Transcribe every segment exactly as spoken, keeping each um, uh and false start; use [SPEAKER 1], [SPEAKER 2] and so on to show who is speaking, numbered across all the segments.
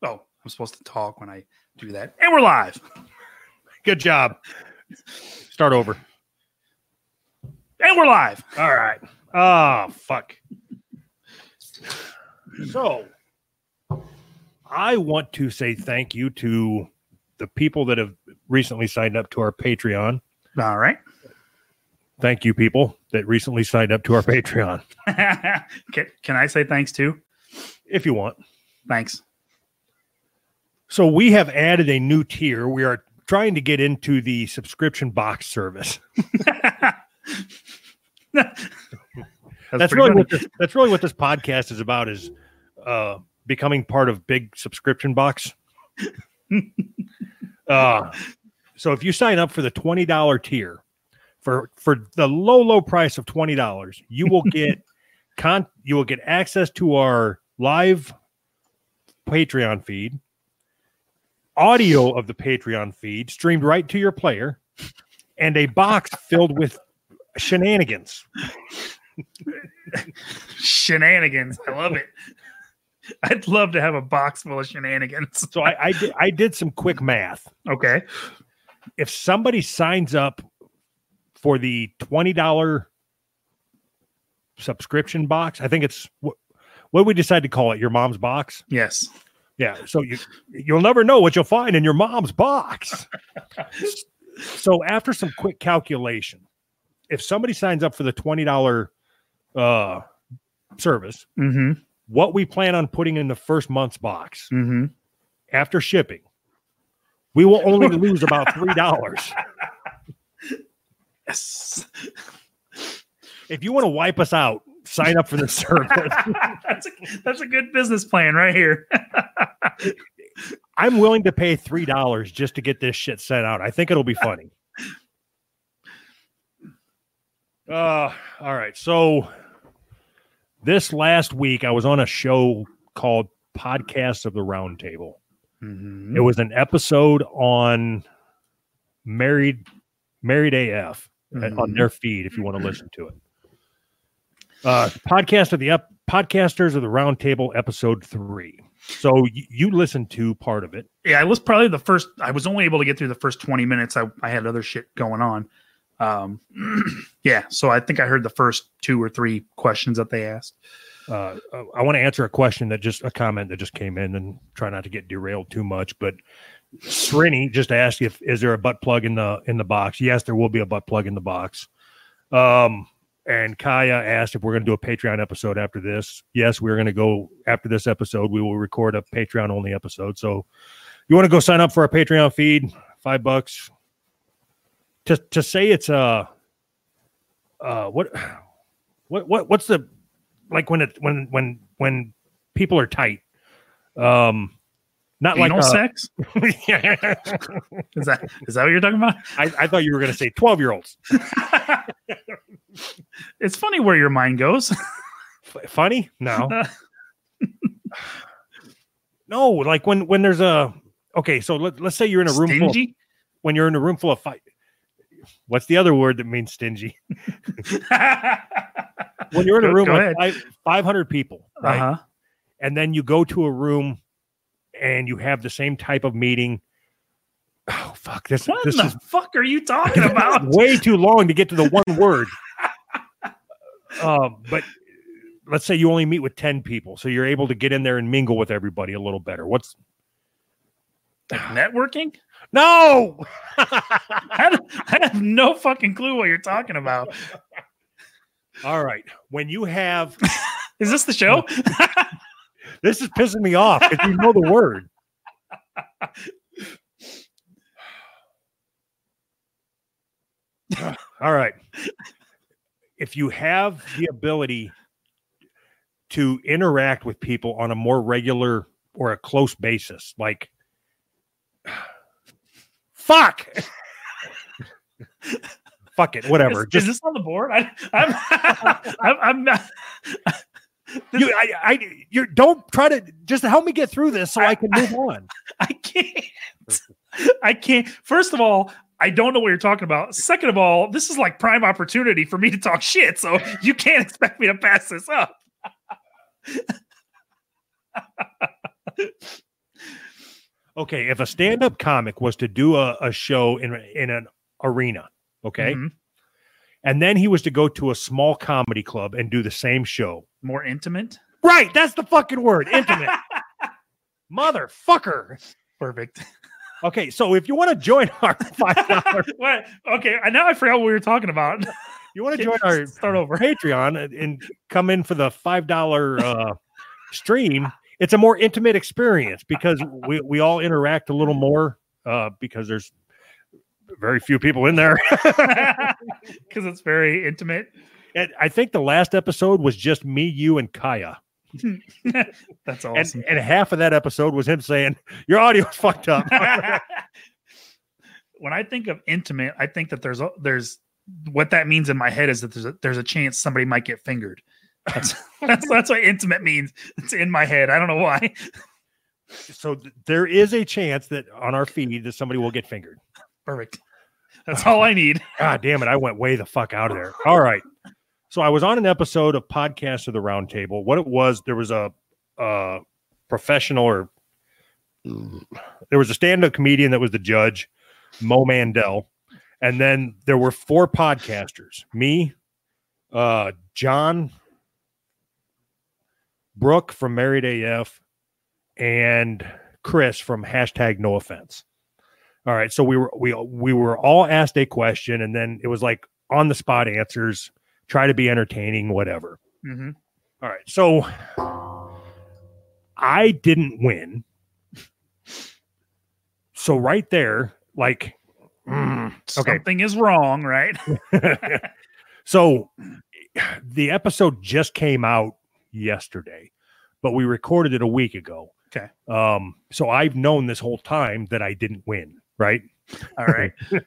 [SPEAKER 1] Oh, I'm supposed to talk when I do that. And we're live.
[SPEAKER 2] Good job. Start over.
[SPEAKER 1] And we're live.
[SPEAKER 2] All right. Oh, fuck. So, I want to say thank you to the people that have recently signed up to our Patreon.
[SPEAKER 1] All right.
[SPEAKER 2] Thank you, people that recently signed up to our Patreon.
[SPEAKER 1] can, can I say thanks too?
[SPEAKER 2] If you want.
[SPEAKER 1] Thanks.
[SPEAKER 2] So we have added a new tier. We are trying to get into the subscription box service.
[SPEAKER 1] that's
[SPEAKER 2] that's really what this, that's really what this podcast is about, is uh, becoming part of big subscription box. uh, so if you sign up for the twenty dollars tier, for for the low, low price of twenty dollars, you will get con you will get access to our live Patreon feed, audio of the Patreon feed streamed right to your player, and a box filled with shenanigans.
[SPEAKER 1] Shenanigans. I love it. I'd love to have a box full of shenanigans.
[SPEAKER 2] So I, I, did, I did some quick math.
[SPEAKER 1] Okay.
[SPEAKER 2] If somebody signs up for the twenty dollars subscription box, I think it's, what, what did we decide to call it? Your mom's box?
[SPEAKER 1] Yes.
[SPEAKER 2] Yeah. So you, you'll never know what you'll find in your mom's box. So after some quick calculation, if somebody signs up for the twenty dollars uh, service,
[SPEAKER 1] mm-hmm.
[SPEAKER 2] what we plan on putting in the first month's box
[SPEAKER 1] mm-hmm.
[SPEAKER 2] after shipping, we will only lose about three dollars.
[SPEAKER 1] Yes.
[SPEAKER 2] If you want to wipe us out, sign up for the service.
[SPEAKER 1] that's, a, that's a good business plan right here.
[SPEAKER 2] I'm willing to pay three dollars just to get this shit sent out. I think it'll be funny. Uh, all right. So this last week, I was on a show called Podcast of the Round Table.
[SPEAKER 1] Mm-hmm.
[SPEAKER 2] It was an episode on Married Married A F mm-hmm. on their feed if you want to listen to it. Uh, podcast of the ep- Podcasters of the Round Table, episode three. So y- you listened to part of it.
[SPEAKER 1] Yeah, I was probably the first. I was only able to get through the first twenty minutes. I, I had other shit going on. Um, yeah, so I think I heard the first two or three questions that they asked.
[SPEAKER 2] Uh, I want to answer a question that just a comment that just came in, and try not to get derailed too much. But Srini just asked if is there a butt plug in the in the box? Yes, there will be a butt plug in the box. Um, and Kaya asked if we're going to do a Patreon episode after this. Yes, we're going to go after this episode. We will record a Patreon only episode. So you want to go sign up for our Patreon feed? Five bucks. To to say it's a uh what what what what's the like when it when when when people are tight, um not
[SPEAKER 1] Anal
[SPEAKER 2] like a,
[SPEAKER 1] sex. is that is that what you're talking about?
[SPEAKER 2] I, I thought you were going to say twelve year olds.
[SPEAKER 1] It's funny where your mind goes.
[SPEAKER 2] F- funny? No. No, like when when there's a okay. So let, let's say you're in a room full of, when you're in a room full of fight. What's the other word that means stingy? When you're in a room with five, five hundred people, right?
[SPEAKER 1] Uh-huh.
[SPEAKER 2] And then you go to a room and you have the same type of meeting. Oh, fuck. This,
[SPEAKER 1] what
[SPEAKER 2] this
[SPEAKER 1] the
[SPEAKER 2] is
[SPEAKER 1] fuck are you talking about?
[SPEAKER 2] Way too long to get to the one word. um, but let's say you only meet with ten people. So you're able to get in there and mingle with everybody a little better. What's
[SPEAKER 1] like networking?
[SPEAKER 2] No,
[SPEAKER 1] I, I have no fucking clue what you're talking about.
[SPEAKER 2] All right. When you have,
[SPEAKER 1] is this the show?
[SPEAKER 2] This is pissing me off if you know the word. All right. If you have the ability to interact with people on a more regular or a close basis, like, fuck. Fuck it, whatever.
[SPEAKER 1] Is,
[SPEAKER 2] Just,
[SPEAKER 1] is this on the board? I, I'm, I'm, I'm not.
[SPEAKER 2] You, I, I, you don't try to just help me get through this so I, I can move on.
[SPEAKER 1] I can't. I can't. First of all, I don't know what you're talking about. Second of all, this is like prime opportunity for me to talk shit, so you can't expect me to pass this up.
[SPEAKER 2] Okay, if a stand-up comic was to do a, a show in in an arena, okay,
[SPEAKER 1] Mm-hmm.
[SPEAKER 2] and then he was to go to a small comedy club and do the same show.
[SPEAKER 1] More intimate.
[SPEAKER 2] Right, that's the fucking word, intimate. Motherfucker.
[SPEAKER 1] Perfect.
[SPEAKER 2] Okay, so if you want to join our five dollars,
[SPEAKER 1] What? Okay, I now I forgot what we were talking about.
[SPEAKER 2] you want to join our
[SPEAKER 1] Start over.
[SPEAKER 2] Patreon and, and come in for the five dollar uh, stream, it's a more intimate experience because we, we all interact a little more uh, because there's very few people in there.
[SPEAKER 1] Because it's very intimate.
[SPEAKER 2] And I think the last episode was just me, you, and Kaya.
[SPEAKER 1] That's awesome.
[SPEAKER 2] And, and half of that episode was him saying, your audio's fucked up.
[SPEAKER 1] When I think of intimate, I think that there's a, there's what that means in my head is that there's a, there's a chance somebody might get fingered. That's that's that's what intimate means. It's in my head. I don't know why.
[SPEAKER 2] So th- there is a chance that on our feed that somebody will get fingered.
[SPEAKER 1] Perfect. That's all I need.
[SPEAKER 2] God damn it. I went way the fuck out of there. All right. So I was on an episode of Podcast of the Round Table. What it was, there was a, a professional or there was a stand-up comedian that was the judge, Mo Mandel. And then there were four podcasters, me, uh, John, Brooke from Married A F, and Chris from hashtag No Offense. All right. So we were, we, we were all asked a question and then it was like on the spot answers. Try to be entertaining, whatever.
[SPEAKER 1] Mm-hmm.
[SPEAKER 2] All right. So I didn't win. So right there, like, mm, okay.
[SPEAKER 1] Something is wrong, right?
[SPEAKER 2] So the episode just came out yesterday, but we recorded it a week ago.
[SPEAKER 1] Okay.
[SPEAKER 2] Um, so I've known this whole time that I didn't win, right?
[SPEAKER 1] All right.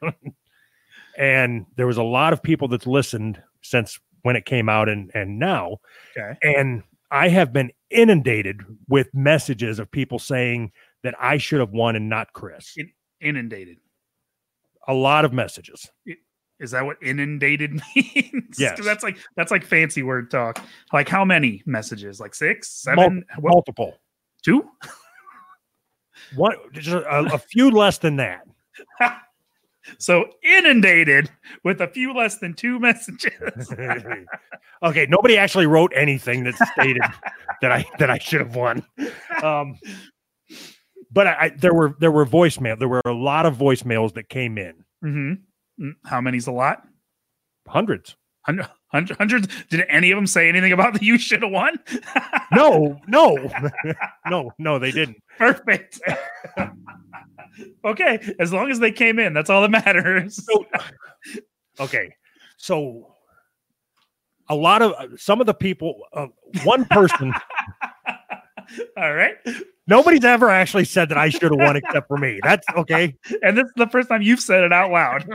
[SPEAKER 2] And there was a lot of people that's listened since when it came out and, and now.
[SPEAKER 1] Okay.
[SPEAKER 2] And I have been inundated with messages of people saying that I should have won and not Chris.
[SPEAKER 1] In- inundated.
[SPEAKER 2] A lot of messages.
[SPEAKER 1] Is that what inundated means?
[SPEAKER 2] Yes.
[SPEAKER 1] 'Cause that's like that's like fancy word talk. Like how many messages? Like six,
[SPEAKER 2] Mul-
[SPEAKER 1] seven, what,
[SPEAKER 2] multiple.
[SPEAKER 1] two?
[SPEAKER 2] One, just a, a few less than that.
[SPEAKER 1] So inundated with a few less than two messages.
[SPEAKER 2] Okay, nobody actually wrote anything that stated that I that I should have won. Um, but I, I there were there were voicemail. There were a lot of voicemails that came in.
[SPEAKER 1] Mm-hmm. How many's a lot?
[SPEAKER 2] Hundreds.
[SPEAKER 1] Hundred, hundreds. Did any of them say anything about the you should have won?
[SPEAKER 2] No, no, no, no, they didn't.
[SPEAKER 1] Perfect. Okay, as long as they came in, that's all that matters.
[SPEAKER 2] So, okay, so a lot of some of the people, uh, one person,
[SPEAKER 1] all right,
[SPEAKER 2] nobody's ever actually said that I should have won except for me. That's okay.
[SPEAKER 1] And this is the first time you've said it out loud.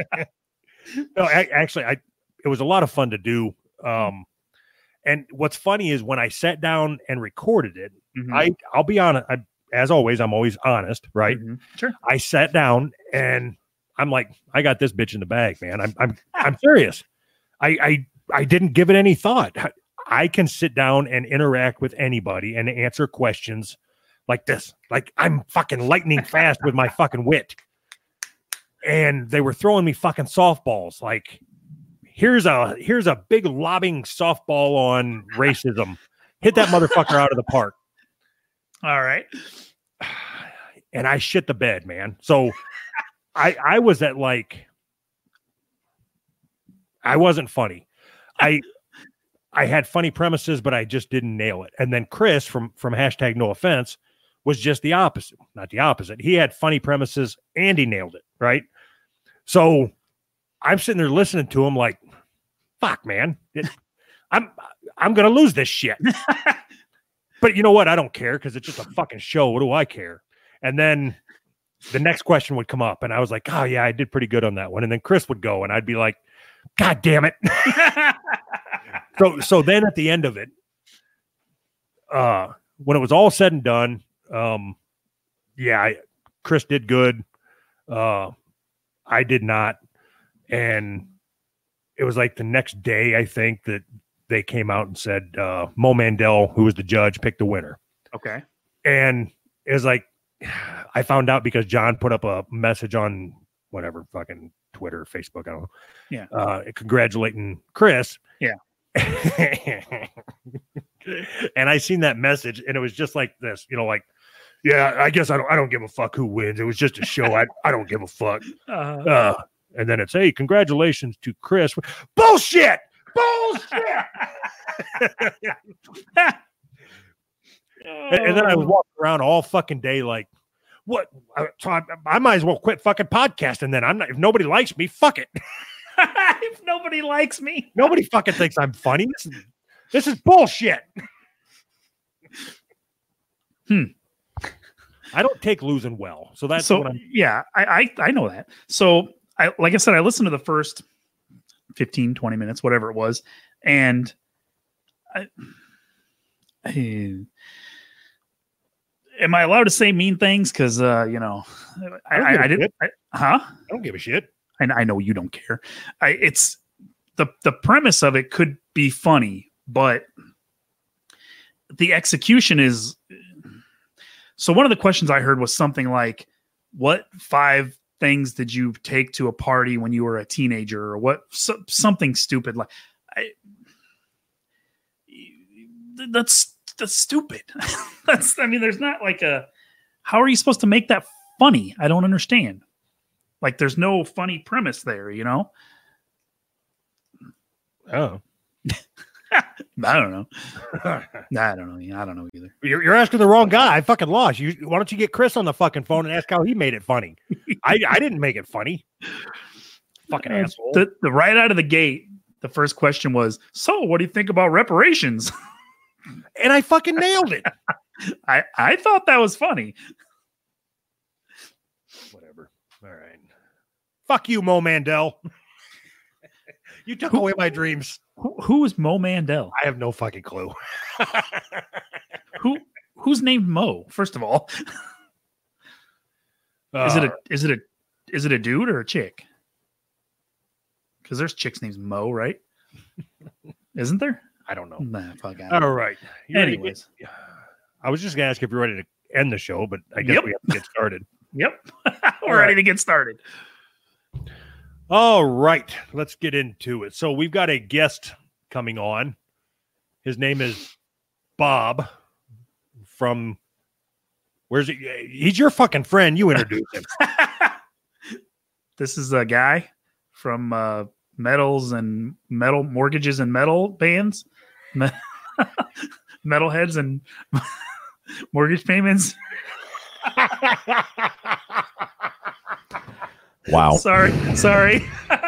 [SPEAKER 2] No, a- actually, I it was a lot of fun to do. Um, and what's funny is when I sat down and recorded it,
[SPEAKER 1] Mhm.
[SPEAKER 2] I I'll be honest. I, as always, I'm always honest, right?
[SPEAKER 1] Mhm. Sure.
[SPEAKER 2] I sat down and I'm like, I got this bitch in the bag, man. I'm I'm I'm serious. I I I didn't give it any thought. I can sit down and interact with anybody and answer questions like this. Like I'm fucking lightning fast with my fucking wit. And they were throwing me fucking softballs. Like, here's a here's a big lobbing softball on racism. Hit that motherfucker out of the park.
[SPEAKER 1] All right.
[SPEAKER 2] And I shit the bed, man. So I I was at like I wasn't funny. I I had funny premises, but I just didn't nail it. And then Chris from from hashtag No Offense was just the opposite. Not the opposite. He had funny premises and he nailed it, right? So I'm sitting there listening to him like, fuck, man. It, I'm I'm gonna lose this shit. But you know what? I don't care because it's just a fucking show. What do I care? And then the next question would come up, and I was like, oh, yeah, I did pretty good on that one. And then Chris would go, and I'd be like, God damn it. so so then at the end of it, uh, when it was all said and done, um, yeah, I, Chris did good. Uh, I did not. And it was like the next day, I think, that they came out and said uh, Mo Mandel, who was the judge, picked the winner.
[SPEAKER 1] Okay.
[SPEAKER 2] And it was like, I found out because John put up a message on whatever fucking Twitter, Facebook, I don't know.
[SPEAKER 1] Yeah.
[SPEAKER 2] Uh, congratulating Chris.
[SPEAKER 1] Yeah.
[SPEAKER 2] And I seen that message and it was just like this, you know, like, yeah, I guess I don't I don't give a fuck who wins. It was just a show. I, I don't give a fuck.
[SPEAKER 1] Uh,
[SPEAKER 2] Uh, and then it's, hey, congratulations to Chris. Bullshit. Bullshit. and, and then I was walking around all fucking day like, what? So I, I might as well quit fucking podcasting then. I'm not, if nobody likes me, fuck it.
[SPEAKER 1] if nobody likes me.
[SPEAKER 2] Nobody fucking thinks I'm funny. This is, this is bullshit.
[SPEAKER 1] Hmm.
[SPEAKER 2] I don't take losing well. So that's
[SPEAKER 1] so
[SPEAKER 2] what I'm
[SPEAKER 1] yeah, I, I I know that. So I like I said, I listened to the first fifteen, twenty minutes, whatever it was, and I, I am I allowed to say mean things? Because uh, you know, I,
[SPEAKER 2] I,
[SPEAKER 1] I, I didn't. I, huh?
[SPEAKER 2] I don't give a shit.
[SPEAKER 1] And I know you don't care. I, it's the the premise of it could be funny, but the execution is. So one of the questions I heard was something like, "What five things did you take to a party when you were a teenager?" Or what so, something stupid like. I, that's that's stupid. that's I mean, there's not like a. How are you supposed to make that funny? I don't understand. Like, there's no funny premise there, you know?
[SPEAKER 2] Oh.
[SPEAKER 1] I don't know. I don't know. I don't know either.
[SPEAKER 2] You're, you're asking the wrong guy. I fucking lost. You, why don't you get Chris on the fucking phone and ask how he made it funny? I, I didn't make it funny. Fucking uh, asshole.
[SPEAKER 1] The, the right out of the gate, the first question was, so what do you think about reparations?
[SPEAKER 2] And I fucking nailed it.
[SPEAKER 1] I, I thought that was funny.
[SPEAKER 2] Whatever. All right. Fuck you, Mo Mandel. You took
[SPEAKER 1] who,
[SPEAKER 2] away my dreams.
[SPEAKER 1] Who, who is Mo Mandel?
[SPEAKER 2] I have no fucking clue.
[SPEAKER 1] who who's named Mo? First of all, uh, is it a is it a is it a dude or a chick? Because there's chicks named Mo, right? Isn't there?
[SPEAKER 2] I don't know.
[SPEAKER 1] Nah, fuck. I
[SPEAKER 2] All
[SPEAKER 1] know.
[SPEAKER 2] right. You
[SPEAKER 1] Anyways,
[SPEAKER 2] get, I was just gonna ask if you're ready to end the show, but I guess
[SPEAKER 1] yep.
[SPEAKER 2] we have to get started.
[SPEAKER 1] Yep, we're ready to get started.
[SPEAKER 2] All right, let's get into it. So we've got a guest coming on. His name is Bob from, where's he? He's your fucking friend. You introduced him.
[SPEAKER 1] This is a guy from uh, metals and metal mortgages and metal bands, Me- metalheads and mortgage payments.
[SPEAKER 3] Wow.
[SPEAKER 1] Sorry. Sorry.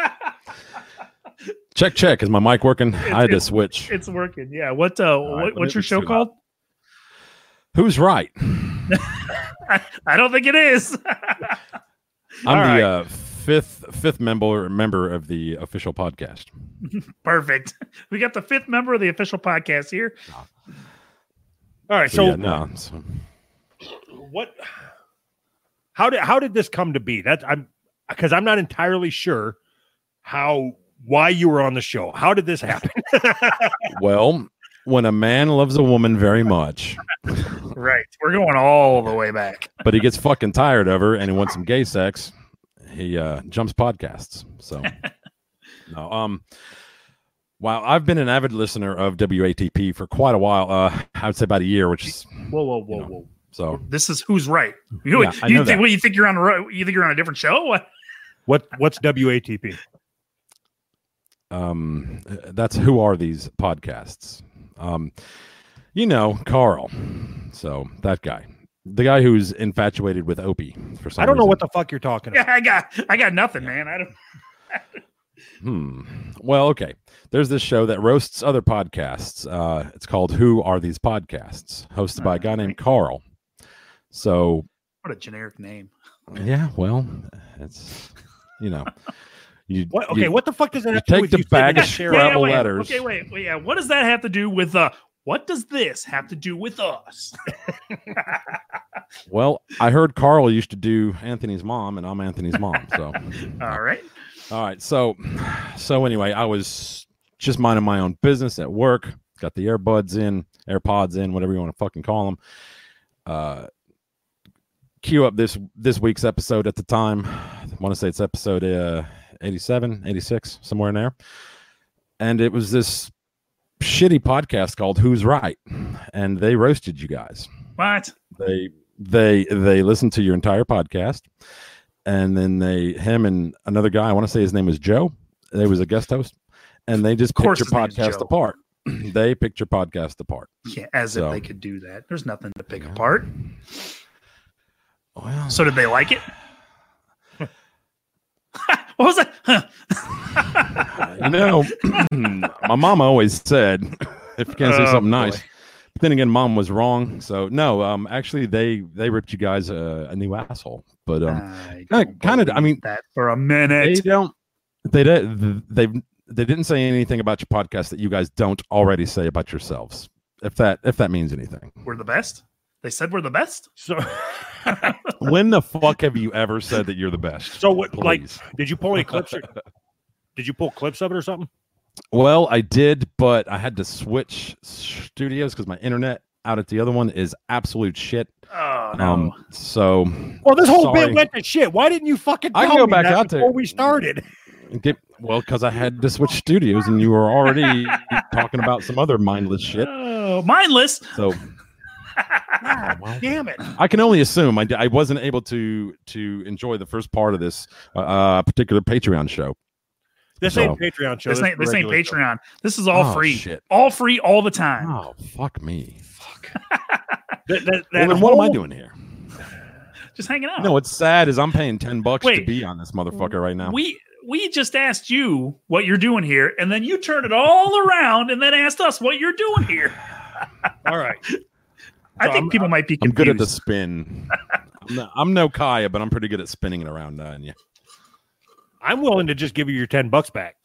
[SPEAKER 3] check, check. Is my mic working?
[SPEAKER 1] It's,
[SPEAKER 3] I had to switch.
[SPEAKER 1] It's working. Yeah. What, uh,
[SPEAKER 3] right,
[SPEAKER 1] what what's your show
[SPEAKER 3] see.
[SPEAKER 1] called?
[SPEAKER 3] Who's right?
[SPEAKER 1] I, I don't think it is.
[SPEAKER 3] I'm
[SPEAKER 1] All
[SPEAKER 3] the
[SPEAKER 1] right.
[SPEAKER 3] uh, fifth fifth member member of the official podcast.
[SPEAKER 1] Perfect. We got the fifth member of the official podcast here.
[SPEAKER 2] All right.
[SPEAKER 3] So,
[SPEAKER 2] So,
[SPEAKER 3] yeah, no. So,
[SPEAKER 2] what? How did how did this come to be? That's I'm because I'm not entirely sure how why you were on the show. How did this happen?
[SPEAKER 3] well, when a man loves a woman very much,
[SPEAKER 1] Right. We're going all the way back.
[SPEAKER 3] but he gets fucking tired of her and he wants some gay sex, he uh, jumps podcasts. So, no. Um. Wow, I've been an avid listener of W A T P for quite a while. Uh, I would say about a year, which is
[SPEAKER 1] Whoa, whoa, whoa,
[SPEAKER 3] you know,
[SPEAKER 1] whoa.
[SPEAKER 3] so.
[SPEAKER 1] This is Who's Right. You,
[SPEAKER 3] Yeah, I
[SPEAKER 1] you
[SPEAKER 3] know
[SPEAKER 1] think
[SPEAKER 3] that.
[SPEAKER 1] what you think you're on a ro- you think you're on a different show? What?
[SPEAKER 2] what what's W A T P?
[SPEAKER 3] Um, that's Who Are These Podcasts? Um, you know, Carl. So that guy, the guy who's infatuated with Opie for some
[SPEAKER 2] I don't know
[SPEAKER 3] reason.
[SPEAKER 2] what the fuck you're talking
[SPEAKER 1] Yeah,
[SPEAKER 2] about.
[SPEAKER 1] I got I got nothing, man. I don't
[SPEAKER 3] Hmm. Well, okay. There's this show that roasts other podcasts. Uh, it's called Who Are These Podcasts? Hosted by a guy named Carl. So,
[SPEAKER 1] what a generic name.
[SPEAKER 3] yeah, well, it's, you know, you,
[SPEAKER 2] What, okay,
[SPEAKER 3] you,
[SPEAKER 2] what the fuck does that
[SPEAKER 3] you
[SPEAKER 2] have to do
[SPEAKER 3] take
[SPEAKER 2] with
[SPEAKER 3] the
[SPEAKER 2] you saying
[SPEAKER 3] bag
[SPEAKER 2] that
[SPEAKER 3] of
[SPEAKER 2] share-
[SPEAKER 1] Yeah, yeah,
[SPEAKER 3] Scrabble
[SPEAKER 1] wait.
[SPEAKER 3] letters.
[SPEAKER 1] Okay, wait, wait, yeah. What does that have to do with uh what does this have to do with us?
[SPEAKER 3] Well, I heard Carl used to do Anthony's mom, and I'm Anthony's mom. So,
[SPEAKER 1] All right.
[SPEAKER 3] all right. So, so anyway, I was just minding my own business at work. Got the earbuds in, AirPods in, whatever you want to fucking call them. Uh, queue up this this week's episode at the time. I want to say it's episode uh, eighty-seven, eighty-six, somewhere in there. And it was this shitty podcast called Who's Right? And they roasted you guys.
[SPEAKER 1] What?
[SPEAKER 3] They they they listened to your entire podcast, and then they him and another guy, I want to say his name was Joe. They was a guest host, and they just picked your podcast apart. They picked your podcast apart.
[SPEAKER 1] Yeah, as
[SPEAKER 3] So-
[SPEAKER 1] if they could do that. There's nothing to pick apart.
[SPEAKER 3] Well,
[SPEAKER 1] So did they like it? What was that? Huh.
[SPEAKER 3] you know, my mom always said, if you can't say
[SPEAKER 1] Oh,
[SPEAKER 3] something
[SPEAKER 1] boy.
[SPEAKER 3] nice. But then again, mom was wrong. So no, um, actually, they they ripped you guys a, a new asshole. But um,
[SPEAKER 1] I
[SPEAKER 3] kinda-
[SPEAKER 1] don't
[SPEAKER 3] kinda- I
[SPEAKER 1] believe
[SPEAKER 3] mean,
[SPEAKER 1] that for a
[SPEAKER 3] they
[SPEAKER 1] minute.
[SPEAKER 3] don't. They did. They they didn't say anything about your podcast that you guys don't already say about yourselves. If that if that means anything.
[SPEAKER 1] We're the best. They said we're the best.
[SPEAKER 2] So,
[SPEAKER 3] When the fuck have you ever said that you're the best?
[SPEAKER 2] so what? Like,
[SPEAKER 3] Please.
[SPEAKER 2] did you pull any clips? Or, did you pull clips of it or something?
[SPEAKER 3] Well, I did, but I had to switch studios because my internet out at the other one is absolute shit.
[SPEAKER 1] Oh no.
[SPEAKER 3] Um, so
[SPEAKER 2] Well, this whole
[SPEAKER 3] Sorry.
[SPEAKER 2] bit went to shit. Why didn't you fucking tell
[SPEAKER 3] I can go
[SPEAKER 2] me
[SPEAKER 3] back
[SPEAKER 2] that
[SPEAKER 3] out there.
[SPEAKER 2] before we started?
[SPEAKER 3] get well because I had to switch studios, and you were already talking about some other mindless shit.
[SPEAKER 1] Oh, mindless.
[SPEAKER 3] So well,
[SPEAKER 2] Damn it!
[SPEAKER 3] I can only assume I, d- I wasn't able to to enjoy the first part of this uh, uh, particular Patreon show.
[SPEAKER 2] This
[SPEAKER 3] So-
[SPEAKER 2] ain't Patreon show.
[SPEAKER 1] This ain't this ain't
[SPEAKER 2] regular show.
[SPEAKER 1] Patreon. This is all
[SPEAKER 3] Oh,
[SPEAKER 1] free.
[SPEAKER 3] shit.
[SPEAKER 1] All free all the time.
[SPEAKER 3] Oh fuck me!
[SPEAKER 2] That, that,
[SPEAKER 3] Well,
[SPEAKER 2] that
[SPEAKER 3] then what am I
[SPEAKER 2] whole-
[SPEAKER 3] doing here?
[SPEAKER 1] Just hanging out.
[SPEAKER 3] No, what's sad is I'm paying ten bucks to
[SPEAKER 1] Wait.
[SPEAKER 3] be on this motherfucker right now.
[SPEAKER 1] We we just asked you what you're doing here, and then you turned it all around and then asked us what you're doing here.
[SPEAKER 2] All right.
[SPEAKER 1] I
[SPEAKER 2] So
[SPEAKER 1] think
[SPEAKER 2] I'm-
[SPEAKER 1] people might be
[SPEAKER 3] I'm
[SPEAKER 1] confused.
[SPEAKER 3] good at the spin. I'm, no, I'm no Kaya, but I'm pretty good at spinning it around. Uh, yeah.
[SPEAKER 2] I'm willing to just give you your ten bucks back.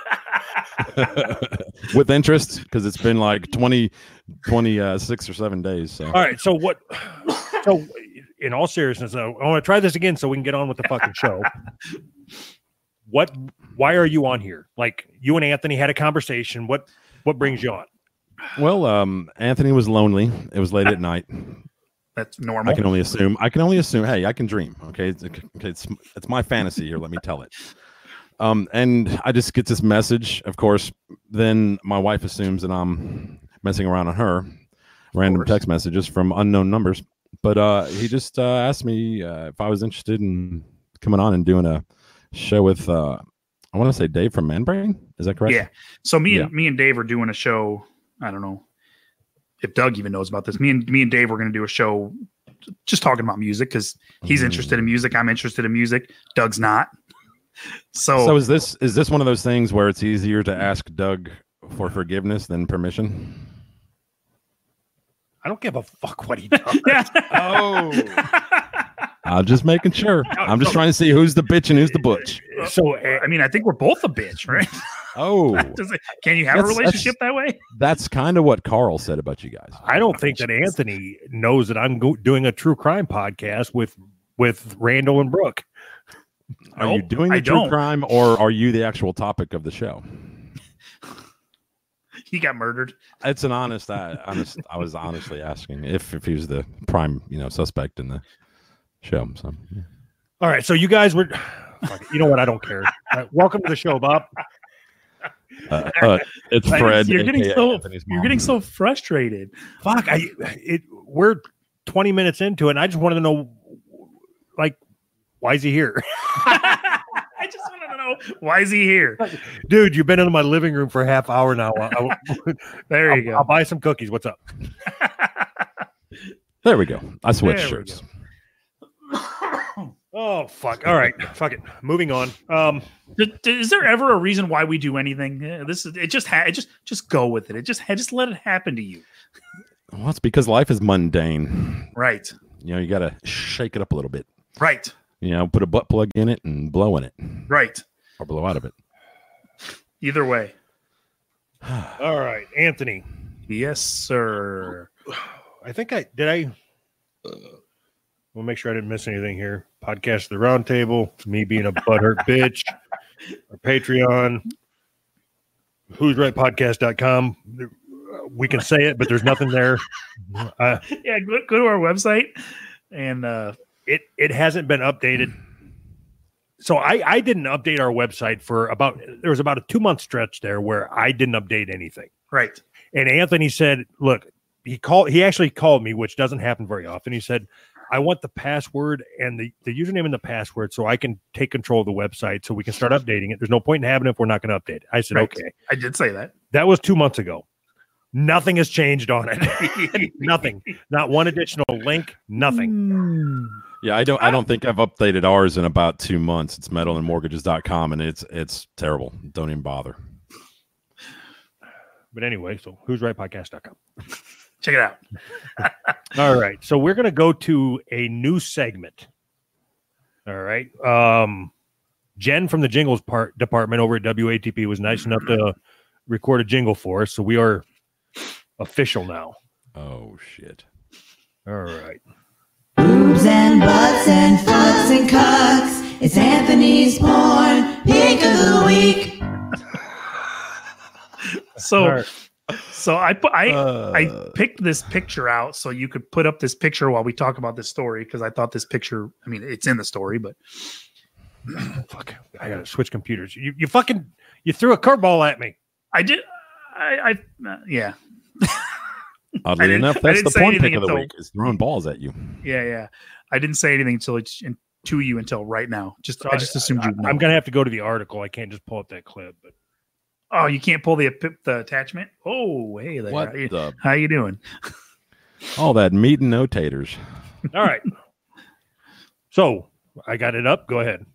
[SPEAKER 3] With interest because it's been like twenty, twenty-six or seven days. So
[SPEAKER 2] All right. So what? So, in all seriousness, I want to try this again so we can get on with the fucking show. What? Why are you on here? Like you and Anthony had a conversation. What? What brings you on?
[SPEAKER 3] well, um, Anthony was lonely. It was late at night.
[SPEAKER 1] That's normal.
[SPEAKER 3] I can only assume. I can only assume. Hey, I can dream. Okay, it's, okay, it's it's my fantasy here. Let me tell it. Um, and I just get this message. Of course, then my wife assumes that I'm messing around on her. Random
[SPEAKER 1] course.
[SPEAKER 3] text messages from unknown numbers. But uh, he just uh, asked me uh, if I was interested in coming on and doing a show with. Uh, I want to say Dave from Manbrain. Is that correct?
[SPEAKER 1] Yeah. So me and
[SPEAKER 3] Yeah.
[SPEAKER 1] me and Dave are doing a show. I don't know if Doug even knows about this. Me and me and Dave were going to do a show just talking about music because he's
[SPEAKER 3] Mm.
[SPEAKER 1] interested in music. I'm interested in music. Doug's not. So,
[SPEAKER 3] So is this is this one of those things where it's easier to ask Doug for forgiveness than permission?
[SPEAKER 2] I don't give a fuck what he does.
[SPEAKER 1] yeah.
[SPEAKER 3] Oh, I'm just making sure. I'm just trying to see who's the bitch and who's the butch.
[SPEAKER 2] So, uh,
[SPEAKER 1] I mean, I think we're both a bitch, right?
[SPEAKER 3] Oh,
[SPEAKER 1] Does it- Can you have a
[SPEAKER 3] That's-
[SPEAKER 1] relationship that way?
[SPEAKER 3] that's kind of what Carl said about you guys.
[SPEAKER 2] I don't think that Anthony knows that I'm go- doing a true crime podcast with with Randall and Brooke.
[SPEAKER 3] Are you
[SPEAKER 1] Nope,
[SPEAKER 3] doing the
[SPEAKER 1] I
[SPEAKER 3] true
[SPEAKER 1] don't.
[SPEAKER 3] crime or are you the actual topic of the show?
[SPEAKER 1] He got murdered.
[SPEAKER 3] It's an honest, I, honest. I was honestly asking if if he was the prime, you know, suspect in the show. So yeah.
[SPEAKER 2] All right, so you guys were. Fuck it, you know what? I don't care. All right, welcome to the show, Bob.
[SPEAKER 3] uh, uh, it's
[SPEAKER 1] Like,
[SPEAKER 3] Fred.
[SPEAKER 1] You're getting
[SPEAKER 3] A K A
[SPEAKER 1] so
[SPEAKER 3] Anthony's
[SPEAKER 1] you're
[SPEAKER 3] mom.
[SPEAKER 1] getting so frustrated.
[SPEAKER 2] Fuck, I it. We're twenty minutes into it, and I just wanted to know, like, why is he here,
[SPEAKER 1] I just wanted to know why is he here?
[SPEAKER 2] dude? You've been in my living room for a half hour now. I, I,
[SPEAKER 1] There
[SPEAKER 2] I'll,
[SPEAKER 1] you go.
[SPEAKER 2] I'll buy some cookies. What's up?
[SPEAKER 3] There we go. I switched
[SPEAKER 1] There we
[SPEAKER 3] shirts.
[SPEAKER 2] Oh fuck! All right, fuck it. Moving on. Um,
[SPEAKER 1] D- d- Is there ever a reason why we do anything? Yeah, This is it. Just ha- it just just go with it. It just just let it happen to you.
[SPEAKER 3] Well, it's because life is mundane.
[SPEAKER 1] Right.
[SPEAKER 3] You know, you got to shake it up a little bit.
[SPEAKER 1] Right.
[SPEAKER 3] You know, put a butt plug in it and blow in it
[SPEAKER 1] Right.
[SPEAKER 3] or blow out of it.
[SPEAKER 1] Either way.
[SPEAKER 2] all right, Anthony.
[SPEAKER 1] Yes, sir.
[SPEAKER 2] I think I did. I. We'll make sure I didn't miss anything here. Podcast the Roundtable. Me being a butthurt bitch. Our Patreon. Who's right podcast dot com. We can say it, but there's nothing there. Uh,
[SPEAKER 1] Yeah, go, go to our website and uh
[SPEAKER 2] it it hasn't been updated. So I, I didn't update our website for about, there was about a two month stretch there where I didn't update anything.
[SPEAKER 1] Right.
[SPEAKER 2] And Anthony said, look, he called, he actually called me, which doesn't happen very often. He said, I want the password and the, the username and the password so I can take control of the website so we can start updating it. There's no point in having it if we're not going to update it. I said,
[SPEAKER 1] Right.
[SPEAKER 2] okay.
[SPEAKER 1] I did say that.
[SPEAKER 2] That was two months ago. Nothing has changed on it. Nothing. Not one additional link. Nothing.
[SPEAKER 3] Yeah, I don't I don't think I've updated ours in about two months. It's metal and mortgages dot com and it's it's terrible. Don't even bother.
[SPEAKER 2] But anyway, so who's right podcast dot com.
[SPEAKER 1] Check it out.
[SPEAKER 2] All right. So we're gonna go to a new segment. All right. Um Jen from the jingles part department over at W A T P was nice enough to record a jingle for us. So we are official now.
[SPEAKER 3] Oh shit.
[SPEAKER 2] All right.
[SPEAKER 4] Boobs and butts and fucks and cucks. It's Anthony's porn pick of the week.
[SPEAKER 1] So,
[SPEAKER 2] All right.
[SPEAKER 1] so I put I
[SPEAKER 3] Uh.
[SPEAKER 1] I picked this picture out so you could put up this picture while we talk about this story because I thought this picture. I mean, it's in the story, but
[SPEAKER 2] Fuck. I gotta switch computers. You you fucking you threw a curveball at me.
[SPEAKER 1] I did. I, I uh, yeah.
[SPEAKER 3] Oddly
[SPEAKER 1] didn't-
[SPEAKER 3] enough,
[SPEAKER 1] I
[SPEAKER 3] that's
[SPEAKER 1] didn't
[SPEAKER 3] the
[SPEAKER 1] say
[SPEAKER 3] porn pick
[SPEAKER 1] anything
[SPEAKER 3] of the
[SPEAKER 1] until-
[SPEAKER 3] week is throwing balls at you.
[SPEAKER 1] Yeah, yeah. I didn't say anything until it's in, to you until right now. Just
[SPEAKER 2] So
[SPEAKER 1] I just assumed
[SPEAKER 2] I,
[SPEAKER 1] you.
[SPEAKER 2] I'm gonna have to go to the article. I can't just pull up that clip. But
[SPEAKER 1] Oh, you can't pull the the attachment. Oh, hey there.
[SPEAKER 3] What
[SPEAKER 1] How you,
[SPEAKER 3] the
[SPEAKER 1] how you doing?
[SPEAKER 3] all that meat and notators.
[SPEAKER 2] all right. So I got it up. Go ahead.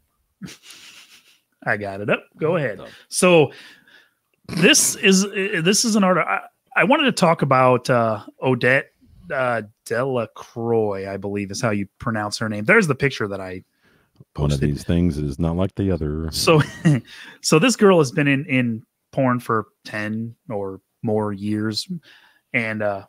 [SPEAKER 1] I got it up. Go ahead. So this is this is an article. I, I wanted to talk about uh, Odette uh, Delacroix, I believe is how you pronounce her name. There's the picture that I
[SPEAKER 3] One of
[SPEAKER 1] posted.
[SPEAKER 3] these things is not like the other.
[SPEAKER 1] So, so this girl has been in, in porn for ten or more years. And uh,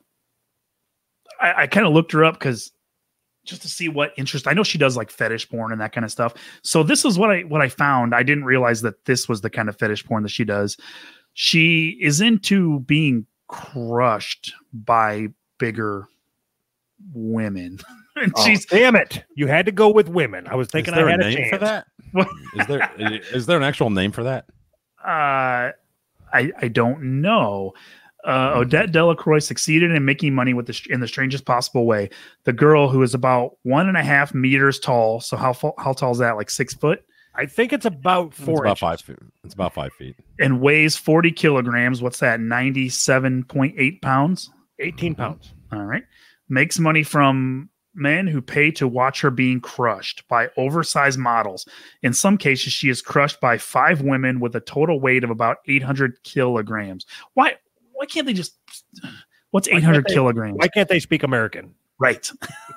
[SPEAKER 1] I, I kind of looked her up because just to see what interest, I know she does like fetish porn and that kind of stuff. So this is what I, what I found. I didn't realize that this was the kind of fetish porn that she does. She is into being crushed by bigger women. And
[SPEAKER 2] Oh,
[SPEAKER 1] she's,
[SPEAKER 2] damn it! You had to go with women. I was thinking
[SPEAKER 3] is there
[SPEAKER 2] I had
[SPEAKER 3] a
[SPEAKER 2] a
[SPEAKER 3] name
[SPEAKER 2] chance.
[SPEAKER 3] for that?
[SPEAKER 1] What?
[SPEAKER 3] Is there is there an actual name for that?
[SPEAKER 1] Uh, I I don't know. Uh, Odette Delacroix succeeded in making money with the in the strangest possible way. The girl who is about one and a half meters tall. So how fa- how tall is that? Like six foot,
[SPEAKER 2] I think it's about
[SPEAKER 3] It's
[SPEAKER 2] four
[SPEAKER 3] about
[SPEAKER 2] inches.
[SPEAKER 3] five feet. It's about five feet.
[SPEAKER 1] and weighs forty kilograms. What's that? Ninety-seven point eight pounds.
[SPEAKER 2] eighteen pounds.
[SPEAKER 1] All right. Makes money from men who pay to watch her being crushed by oversized models. In some cases, she is crushed by five women with a total weight of about eight hundred kilograms. Why? Why can't they just? What's
[SPEAKER 2] Why can't
[SPEAKER 1] eight hundred
[SPEAKER 2] they-
[SPEAKER 1] kilograms?
[SPEAKER 2] Why can't they speak American?
[SPEAKER 1] Right.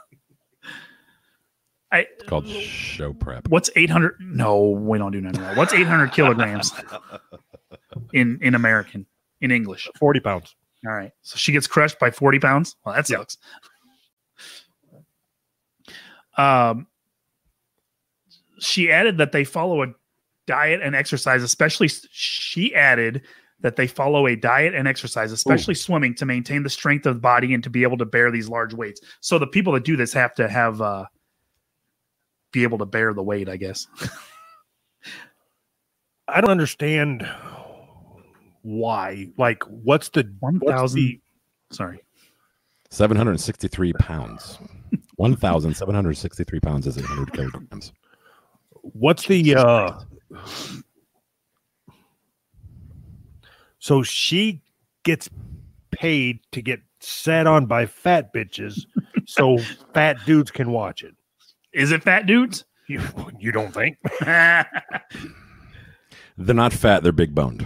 [SPEAKER 1] I.
[SPEAKER 3] It's called show prep.
[SPEAKER 1] What's eight hundred? No, we don't do none of that. What's eight hundred kilograms in in American in English?
[SPEAKER 2] Forty pounds.
[SPEAKER 1] All right. So she gets crushed by forty pounds. Well, that sucks. Um, she added that they follow a diet and exercise, especially she added that they follow a diet and exercise, especially swimming, to maintain the strength of the body and to be able to bear these large weights. So the people that do this have to have, uh, be able to bear the weight, I guess.
[SPEAKER 2] I don't understand why. Like, what's the
[SPEAKER 1] one
[SPEAKER 2] what's
[SPEAKER 1] thousand.
[SPEAKER 2] the-
[SPEAKER 1] Sorry.
[SPEAKER 3] Seven hundred sixty-three pounds. One thousand seven hundred sixty-three pounds is eight hundred kilograms.
[SPEAKER 2] What's the uh so she gets paid to get sat on by fat bitches so fat dudes can watch it.
[SPEAKER 1] Is it fat dudes?
[SPEAKER 2] You, you don't think?
[SPEAKER 3] They're not fat; they're big boned.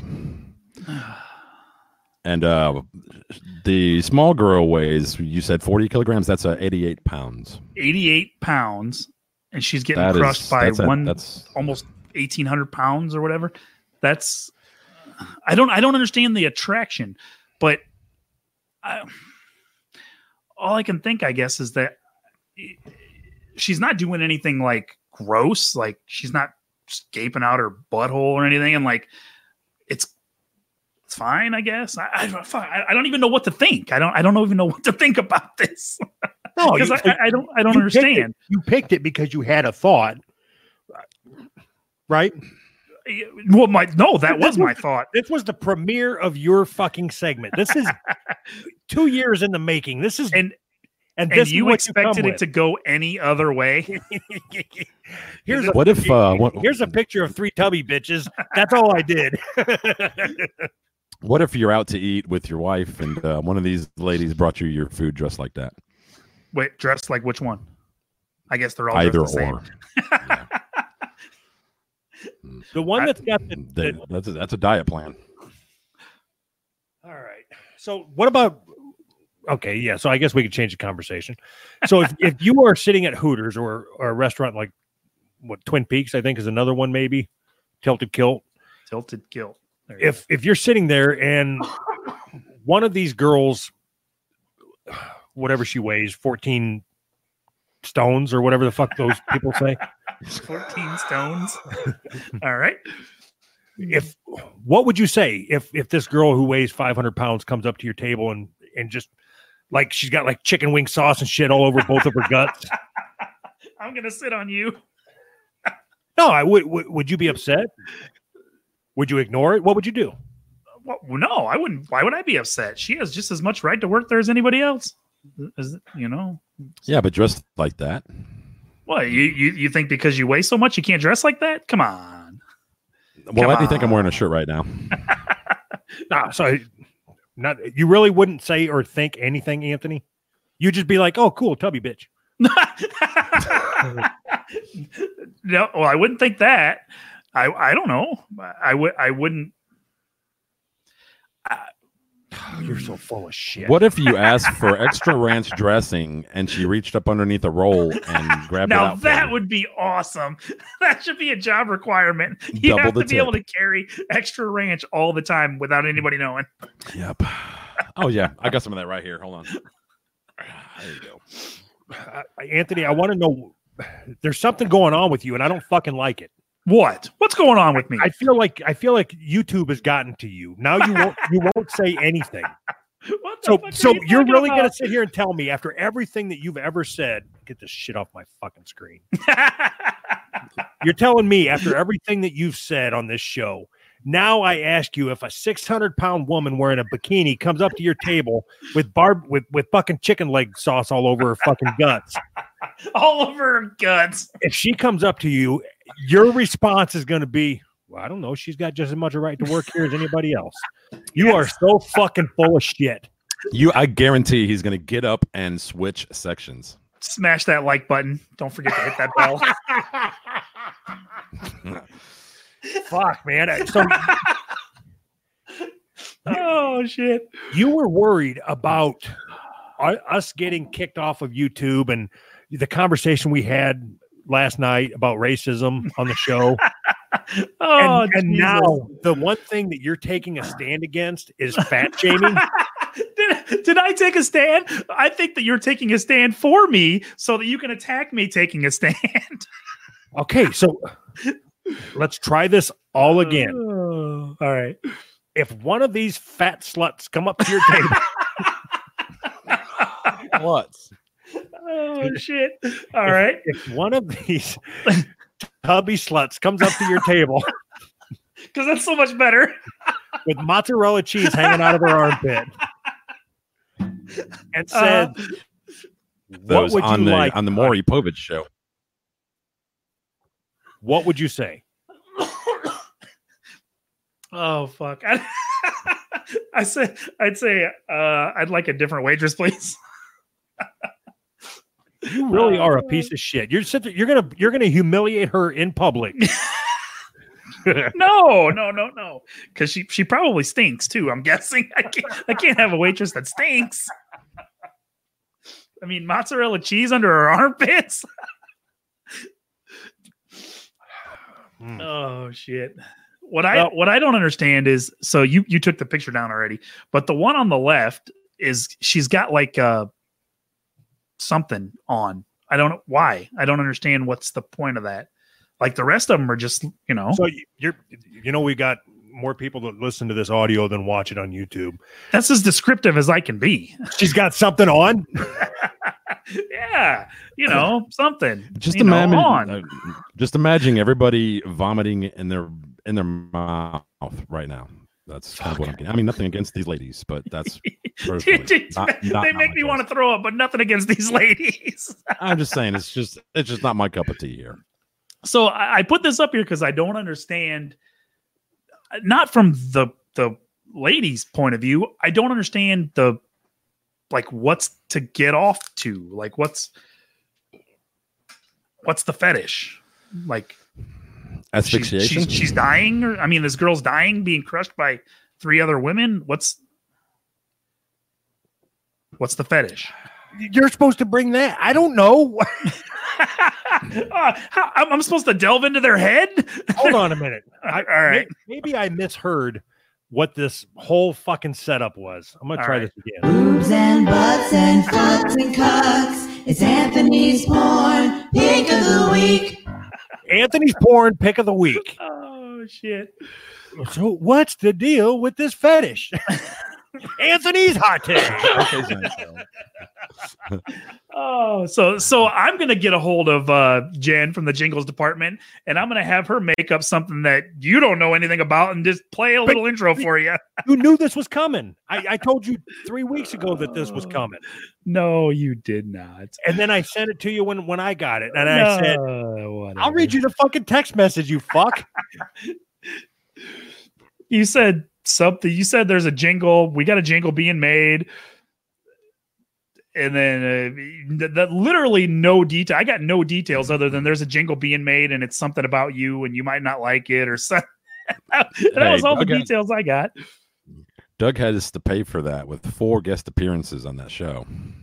[SPEAKER 3] And uh, the small girl weighs, you said forty kilograms. That's uh, eighty-eight pounds.
[SPEAKER 1] eighty-eight pounds, and she's getting
[SPEAKER 3] That is-
[SPEAKER 1] crushed by
[SPEAKER 3] that's a-
[SPEAKER 1] one
[SPEAKER 3] that's-
[SPEAKER 1] almost eighteen hundred pounds or whatever. That's I don't I don't understand the attraction, but I, all I can think, I guess, is that she's not doing anything like gross, like she's not gaping out her butthole or anything, and like it's it's fine, I guess. I I, don't- fuck, I I don't even know what to think. I don't I don't even know what to think about this.
[SPEAKER 2] No,
[SPEAKER 1] because
[SPEAKER 2] you,
[SPEAKER 1] I, I don't I don't
[SPEAKER 2] you picked
[SPEAKER 1] understand.
[SPEAKER 2] it- you picked it because you had a thought, right?
[SPEAKER 1] Well, my no, that
[SPEAKER 2] This
[SPEAKER 1] was my
[SPEAKER 2] was-
[SPEAKER 1] thought.
[SPEAKER 2] This was the premiere of your fucking segment. This is two years in the making. This is
[SPEAKER 1] And
[SPEAKER 2] and,
[SPEAKER 1] and
[SPEAKER 2] this
[SPEAKER 1] you
[SPEAKER 2] is what
[SPEAKER 1] expected
[SPEAKER 2] you
[SPEAKER 1] it to go any other way.
[SPEAKER 2] Here's a,
[SPEAKER 3] What if uh, what,
[SPEAKER 2] here's a picture of three tubby bitches. That's all I did.
[SPEAKER 3] what if you're out to eat with your wife and uh, one of these ladies brought you your food dressed like that?
[SPEAKER 1] Wait, dressed like which one? I guess they're all
[SPEAKER 3] Either
[SPEAKER 1] dressed the same.
[SPEAKER 3] or.
[SPEAKER 2] The one
[SPEAKER 1] I-
[SPEAKER 2] that's got the,
[SPEAKER 3] They-
[SPEAKER 2] the
[SPEAKER 3] that's a, that's a diet plan.
[SPEAKER 2] all right. So what about okay, yeah. So I guess we could change the conversation. So if, if you are sitting at Hooters or, or a restaurant like what Twin Peaks, I think is another one, maybe Tilted Kilt.
[SPEAKER 1] Tilted kilt. There you
[SPEAKER 2] If if you're sitting there and one of these girls, whatever she weighs, fourteen stones or whatever the fuck those people say.
[SPEAKER 1] go. fourteen stones. All right.
[SPEAKER 2] If what would you say if if this girl who weighs five hundred pounds comes up to your table and and just like she's got like chicken wing sauce and shit all over both of her guts?
[SPEAKER 1] I'm gonna sit on you.
[SPEAKER 2] No, I would. Would, would you be upset? Would you ignore it? What would you do?
[SPEAKER 1] Well, no, I wouldn't. Why would I be upset? She has just as much right to work there as anybody else. Is, you know.
[SPEAKER 3] Yeah, but dressed like that.
[SPEAKER 1] What you, you you think because you weigh so much you can't dress like that? Come on.
[SPEAKER 3] Well,
[SPEAKER 1] Come
[SPEAKER 3] why do you think I'm wearing a
[SPEAKER 1] on.
[SPEAKER 3] shirt right now?
[SPEAKER 2] Nah, so not you really wouldn't say or think anything, Anthony. You just be like, "Oh, cool, tubby bitch."
[SPEAKER 1] No, well, I wouldn't think that. I I don't know. I would I wouldn't.
[SPEAKER 2] You're so full of shit.
[SPEAKER 3] What if you asked for extra ranch dressing and she reached up underneath a roll and grabbed it
[SPEAKER 1] Now
[SPEAKER 3] out? for
[SPEAKER 1] that
[SPEAKER 3] you?
[SPEAKER 1] would be awesome. That should be a job requirement. You
[SPEAKER 3] Double
[SPEAKER 1] have
[SPEAKER 3] the
[SPEAKER 1] to be able to
[SPEAKER 3] tip.
[SPEAKER 1] carry extra ranch all the time without anybody knowing.
[SPEAKER 3] Yep. Oh yeah, I got some of that right here. Hold on. There you go.
[SPEAKER 2] Uh, Anthony, I want to know. There's something going on with you, and I don't fucking like it.
[SPEAKER 1] What? What's going on with me?
[SPEAKER 2] I feel like I feel like YouTube has gotten to you. Now you won't you won't say anything.
[SPEAKER 1] What the
[SPEAKER 2] So
[SPEAKER 1] fuck are
[SPEAKER 2] so
[SPEAKER 1] you
[SPEAKER 2] you're
[SPEAKER 1] talking
[SPEAKER 2] really gonna
[SPEAKER 1] about?
[SPEAKER 2] sit here and tell me after everything that you've ever said, get this shit off my fucking screen. You're telling me after everything that you've said on this show, now I ask you if a six hundred pound woman wearing a bikini comes up to your table with barb with, with fucking chicken leg sauce all over her fucking guts.
[SPEAKER 1] all over her guts.
[SPEAKER 2] If she comes up to you, your response is going to be, well, I don't know. She's got just as much a right to work here as anybody else. You are so fucking full of shit.
[SPEAKER 3] You, I guarantee he's going to get up and switch sections.
[SPEAKER 1] Smash that like button. Don't forget to hit that bell.
[SPEAKER 2] Fuck, man. So
[SPEAKER 1] Oh shit.
[SPEAKER 2] you were worried about u- us getting kicked off of YouTube and the conversation we had last night about racism on the show.
[SPEAKER 1] Oh,
[SPEAKER 2] and and
[SPEAKER 1] Jesus.
[SPEAKER 2] now the one thing that you're taking a stand against is fat shaming.
[SPEAKER 1] did, did I take a stand? I think that you're taking a stand for me so that you can attack me taking a stand.
[SPEAKER 2] Okay, so let's try this all again.
[SPEAKER 1] Oh, all right.
[SPEAKER 2] If one of these fat sluts come up to your table,
[SPEAKER 3] What?
[SPEAKER 1] Oh shit. All right.
[SPEAKER 2] if one of these tubby sluts comes up to your table
[SPEAKER 1] Because that's so much better.
[SPEAKER 2] with mozzarella cheese hanging out of her armpit and said,
[SPEAKER 3] That
[SPEAKER 2] "What
[SPEAKER 3] was
[SPEAKER 2] would
[SPEAKER 3] on
[SPEAKER 2] you
[SPEAKER 3] the
[SPEAKER 2] like?"
[SPEAKER 3] on the Maury Povich show.
[SPEAKER 2] What would you say?
[SPEAKER 1] Oh fuck. I, I say I'd say uh I'd like a different waitress, please.
[SPEAKER 2] You really are a piece of shit. You're sit there- you're gonna you're gonna humiliate her in public.
[SPEAKER 1] No, no, no, no. Because she she probably stinks too. I'm guessing. I can't I can't have a waitress that stinks. I mean, mozzarella cheese under her armpits.
[SPEAKER 2] Mm.
[SPEAKER 1] Oh shit. What I
[SPEAKER 2] Well-
[SPEAKER 1] what I don't understand is so you you took the picture down already, but the one on the left is she's got like uh something on. I don't know why. I don't understand what's the point of that. Like the rest of them are just, you know.
[SPEAKER 2] So you- you're you know we got more people that listen to this audio than watch it on YouTube.
[SPEAKER 1] That's as descriptive as I can be.
[SPEAKER 2] She's got something on.
[SPEAKER 1] Yeah, you know, something.
[SPEAKER 3] Just
[SPEAKER 1] you know,
[SPEAKER 3] imagine,
[SPEAKER 1] on.
[SPEAKER 3] uh, just imagining everybody vomiting in their in their mouth right now. That's kind of what I'm getting. I mean, nothing against these ladies, but that's personally not- not
[SPEAKER 1] they
[SPEAKER 3] my
[SPEAKER 1] make me
[SPEAKER 3] taste.
[SPEAKER 1] want to throw up, but nothing against these ladies.
[SPEAKER 3] I'm just saying, it's just it's just not my cup of tea here.
[SPEAKER 1] So I, I put this up here because I don't understand, not from the the ladies' point of view. I don't understand the like what's to get off to, like what's what's the fetish, like she's,
[SPEAKER 3] Asphyxiation.
[SPEAKER 1] she's she's dying, or I mean, this girl's dying, being crushed by three other women. What's what's the fetish?
[SPEAKER 2] You're supposed to bring that. I don't know.
[SPEAKER 1] uh, how, I'm I'm supposed to delve into their head?
[SPEAKER 2] Hold on a minute. I,
[SPEAKER 1] All right.
[SPEAKER 2] may- Maybe I misheard what this whole fucking setup was. I'm gonna
[SPEAKER 1] All
[SPEAKER 2] try
[SPEAKER 1] right.
[SPEAKER 2] this again.
[SPEAKER 4] Boobs and butts and fucks and cucks. It's Anthony's porn pick of the week.
[SPEAKER 2] Anthony's porn pick of the week.
[SPEAKER 1] Oh shit!
[SPEAKER 2] So what's the deal with this fetish? Anthony's hot take.
[SPEAKER 3] Okay, Seinfeld.
[SPEAKER 1] Oh, so so I'm gonna get a hold of uh, Jen from the Jingles department, and I'm gonna have her make up something that you don't know anything about, and just play a little intro for you.
[SPEAKER 2] You knew this was coming. I, I told you three weeks ago that this was coming,
[SPEAKER 1] No, you did not.
[SPEAKER 2] and then I sent it to you when when I got it, and I said,
[SPEAKER 1] No,
[SPEAKER 2] "I'll read you the fucking text message, you fuck."
[SPEAKER 1] You said something. You said there's a jingle. We got a jingle being made. And then uh, th- that literally no detail. I got no details other than there's a jingle being made and it's something about you and you might not like it or something. that
[SPEAKER 3] Hey,
[SPEAKER 1] was all the
[SPEAKER 3] okay.
[SPEAKER 1] details I got.
[SPEAKER 3] Doug had us to pay for that with four guest appearances on that show.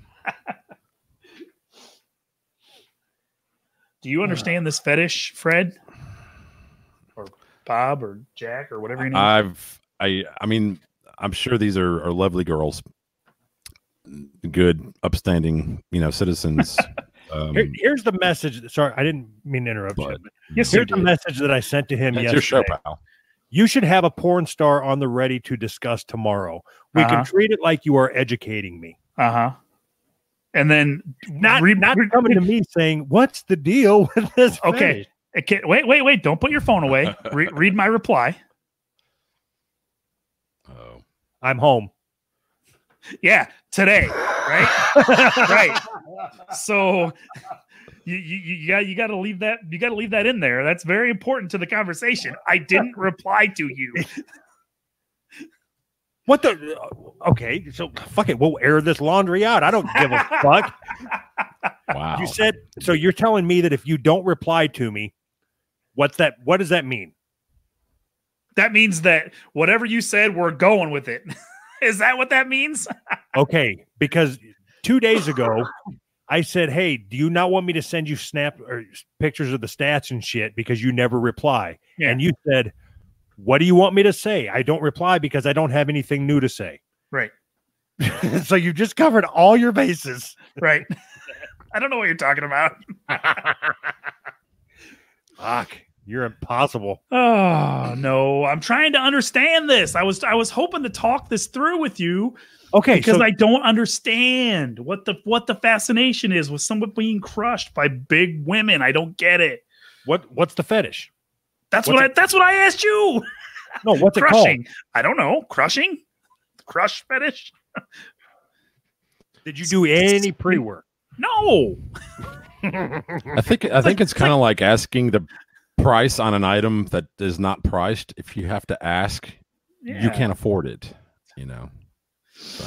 [SPEAKER 1] Do you understand this fetish, Fred? Or Bob or Jack or whatever your name is?
[SPEAKER 3] I've I I mean, I'm sure these are, are lovely girls, good, upstanding, you know, citizens. Um,
[SPEAKER 2] Here- here's the message. Sorry, I didn't mean to interrupt you.
[SPEAKER 3] but
[SPEAKER 2] but
[SPEAKER 1] Yes, you
[SPEAKER 2] Here's the
[SPEAKER 1] did.
[SPEAKER 2] message that I sent to him
[SPEAKER 3] that's your show,
[SPEAKER 2] yesterday.
[SPEAKER 3] pal.
[SPEAKER 2] You should have a porn star on the ready to discuss tomorrow. We
[SPEAKER 1] Uh-huh.
[SPEAKER 2] can treat it like you are educating me.
[SPEAKER 1] Uh-huh. And then
[SPEAKER 2] Not,
[SPEAKER 1] re-
[SPEAKER 2] not
[SPEAKER 1] re-
[SPEAKER 2] coming to me saying, "What's the deal with this?"
[SPEAKER 1] Okay.
[SPEAKER 2] fetish?"
[SPEAKER 1] Okay, wait, wait, wait. Don't put your phone away. Re- read my reply.
[SPEAKER 3] Oh.
[SPEAKER 2] I'm home.
[SPEAKER 1] Yeah, today, right? Right. So you you you got you got to leave that you got to leave that in there. That's very important to the conversation. I didn't reply to you.
[SPEAKER 2] What the? Okay, so fuck it. We'll air this laundry out. I don't give a fuck.
[SPEAKER 3] Wow.
[SPEAKER 2] You said so. You're telling me that if you don't reply to me, what's that? What does that mean?
[SPEAKER 1] That means that whatever you said, we're going with it. Is that what that means?
[SPEAKER 2] Okay, because two days ago, I said, "Hey, do you not want me to send you snap or pictures of the stats and shit because you never reply?"
[SPEAKER 1] Yeah.
[SPEAKER 2] And you said, "What do you want me to say?" I don't reply because I don't have anything new to say.
[SPEAKER 1] Right.
[SPEAKER 2] So you just covered all your bases.
[SPEAKER 1] Right. I don't know what you're talking about.
[SPEAKER 2] Fuck, you're impossible.
[SPEAKER 1] Oh no, I'm trying to understand this. I was I was hoping to talk this through with you
[SPEAKER 2] Okay,
[SPEAKER 1] because
[SPEAKER 2] so
[SPEAKER 1] I don't understand what the what the fascination is with someone being crushed by big women. I don't get it.
[SPEAKER 2] what what's the fetish?
[SPEAKER 1] That's
[SPEAKER 2] What's
[SPEAKER 1] what I
[SPEAKER 2] it-
[SPEAKER 1] that's what I asked you.
[SPEAKER 2] No, what's it called?
[SPEAKER 1] Crushing. I don't know. Crushing? Crush fetish?
[SPEAKER 2] Did you do any pre-work?
[SPEAKER 1] No.
[SPEAKER 3] I think I think it's kind of like asking the price on an item that is not priced. If you have to ask, you
[SPEAKER 1] Yeah.
[SPEAKER 3] can't afford it. You know. So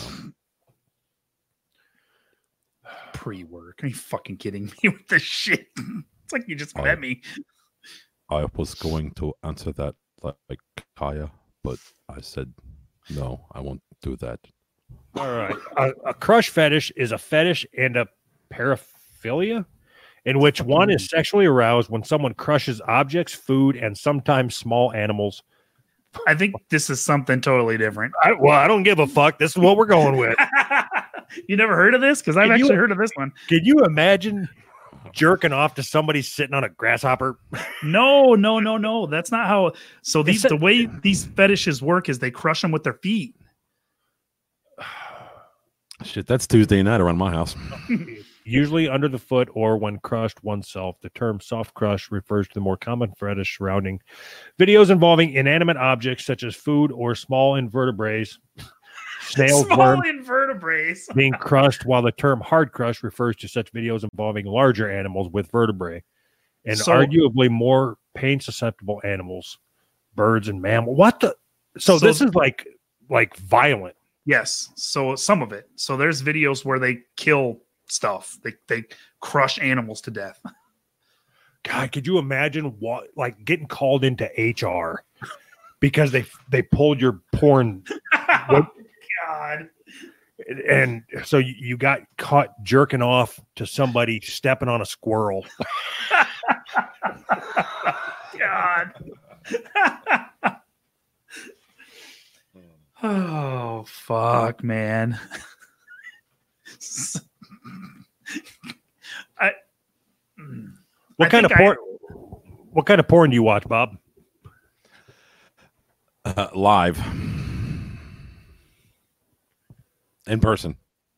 [SPEAKER 1] Pre-work. Are you fucking kidding me with this shit? It's like you just
[SPEAKER 3] Oh.
[SPEAKER 1] met me.
[SPEAKER 3] I was going to answer that like, like Kaya, but I said no. I won't do that.
[SPEAKER 2] All right. A, a crush fetish is a fetish and a paraphilia in which one is sexually aroused when someone crushes objects, food, and sometimes small animals.
[SPEAKER 1] I think this is something totally different.
[SPEAKER 2] I, well, I don't give a fuck. This is what we're going with.
[SPEAKER 1] You never heard of this? Because I've
[SPEAKER 2] Can you-
[SPEAKER 1] actually heard of this one.
[SPEAKER 2] Can you imagine jerking off to somebody sitting on a grasshopper?
[SPEAKER 1] No, no, no, no. That's not how. So these
[SPEAKER 2] It's a-
[SPEAKER 1] the way these fetishes work is they crush them with their feet.
[SPEAKER 3] Shit, that's Tuesday night around my house.
[SPEAKER 2] usually under the foot or when crushed oneself. The term soft crush refers to the more common fetish surrounding videos involving inanimate objects such as food or small invertebrates, snails,
[SPEAKER 1] Small
[SPEAKER 2] worms,
[SPEAKER 1] invertebrates
[SPEAKER 2] being crushed, while the term hard crush refers to such videos involving larger animals with vertebrae and
[SPEAKER 1] So-
[SPEAKER 2] arguably more pain susceptible animals, birds and mammals. What the? So,
[SPEAKER 1] So-
[SPEAKER 2] this is like like violent.
[SPEAKER 1] Yes. So some of it. So there's videos where they kill stuff. They they crush animals to death.
[SPEAKER 2] God, could you imagine what like getting called into H R because they they pulled your porn
[SPEAKER 1] Oh, God.
[SPEAKER 2] and so you, you got caught jerking off to somebody stepping on a squirrel.
[SPEAKER 1] God. Oh fuck, man. I
[SPEAKER 2] What
[SPEAKER 1] I
[SPEAKER 2] kind of
[SPEAKER 1] think I-
[SPEAKER 2] porn? What kind of porn do you watch, Bob?
[SPEAKER 3] Uh, live. In person.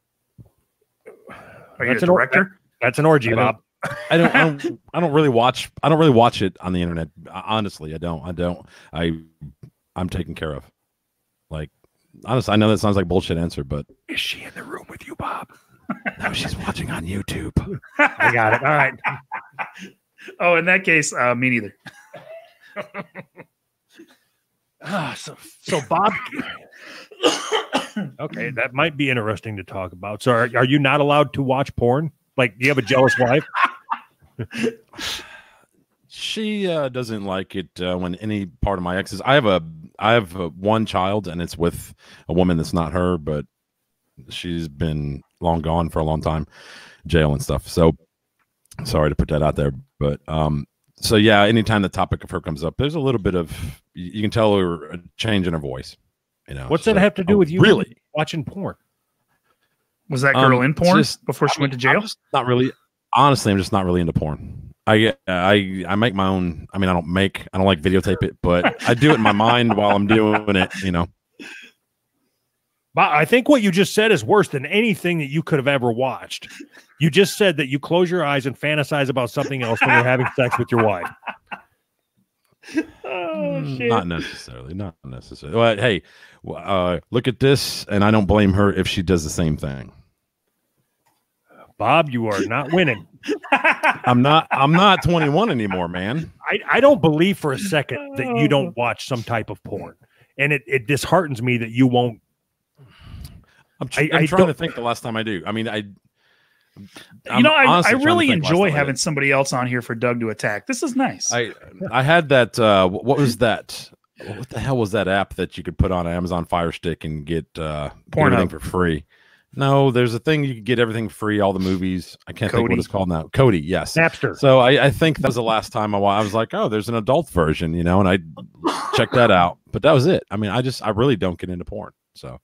[SPEAKER 1] Are you a
[SPEAKER 2] That's an or-
[SPEAKER 1] director?
[SPEAKER 2] That's an orgy,
[SPEAKER 3] I don't-
[SPEAKER 2] Bob.
[SPEAKER 3] I don't, I don't I don't really watch I don't really watch it on the internet. Honestly, I don't. I don't. I I'm taken care of. Like honestly, I know that sounds like a bullshit answer, but
[SPEAKER 2] Is she in the room with you, Bob?
[SPEAKER 3] no, she's watching on YouTube.
[SPEAKER 2] I got it. All right.
[SPEAKER 1] Oh, in that case, uh, me neither.
[SPEAKER 2] Ah, so, so Bob. Okay, that might be interesting to talk about. So, are, are you not allowed to watch porn? Like, do you have a jealous wife?
[SPEAKER 3] She uh, doesn't like it uh, when any part of my exes. I have a I have a, one child, and it's with a woman that's not her, but she's been long gone for a long time, jail and stuff. So sorry to put that out there, but um, so yeah, anytime the topic of her comes up, there's a little bit of you, you can tell her a change in her voice. You know,
[SPEAKER 2] What's
[SPEAKER 3] so-
[SPEAKER 2] that have to do
[SPEAKER 3] oh,
[SPEAKER 2] with you
[SPEAKER 3] Really?
[SPEAKER 2] watching porn?
[SPEAKER 1] Was that girl
[SPEAKER 3] Um,
[SPEAKER 1] in porn
[SPEAKER 3] just-
[SPEAKER 1] before she
[SPEAKER 3] I
[SPEAKER 1] went to
[SPEAKER 3] mean,
[SPEAKER 1] jail?
[SPEAKER 3] I'm just not really. Honestly, I'm just not really into porn. I I I make my own. I mean, I don't make. I don't like videotape it, but I do it in my mind while I'm doing it. You know.
[SPEAKER 2] Bob, I think what you just said is worse than anything that you could have ever watched. You just said that you close your eyes and fantasize about something else when you're having sex with your wife.
[SPEAKER 1] Oh,
[SPEAKER 3] Mm, Not necessarily. Not necessarily. But hey, w- uh, look at this, and I don't blame her if she does the same thing.
[SPEAKER 2] Bob, you are not winning.
[SPEAKER 3] I'm not. I'm not twenty-one anymore, man.
[SPEAKER 2] I, I don't believe for a second that you don't watch some type of porn. And it, it disheartens me that you won't.
[SPEAKER 3] I'm, tr-
[SPEAKER 2] I-
[SPEAKER 3] I'm
[SPEAKER 2] I
[SPEAKER 3] trying
[SPEAKER 2] don't-
[SPEAKER 3] to think the last time I do. I mean, I.
[SPEAKER 1] you know, I, I really
[SPEAKER 3] enjoy
[SPEAKER 1] enjoy having somebody else on here for Doug to attack. This is nice.
[SPEAKER 3] I I had that. Uh, wh- what was that? What the hell was that app that you could put on Amazon Fire Stick and get, uh, get
[SPEAKER 1] Pornhub.
[SPEAKER 3] everything for free? No, there's a thing you could get everything free, all the movies. I can't think
[SPEAKER 1] Kodi.
[SPEAKER 3] what it's called now. Cody, yes.
[SPEAKER 2] Napster.
[SPEAKER 3] So I, I think that was the last time I, wa- I was like, oh, there's an adult version, you know, and I checked that out. But that was it. I mean, I just I really don't get into porn. So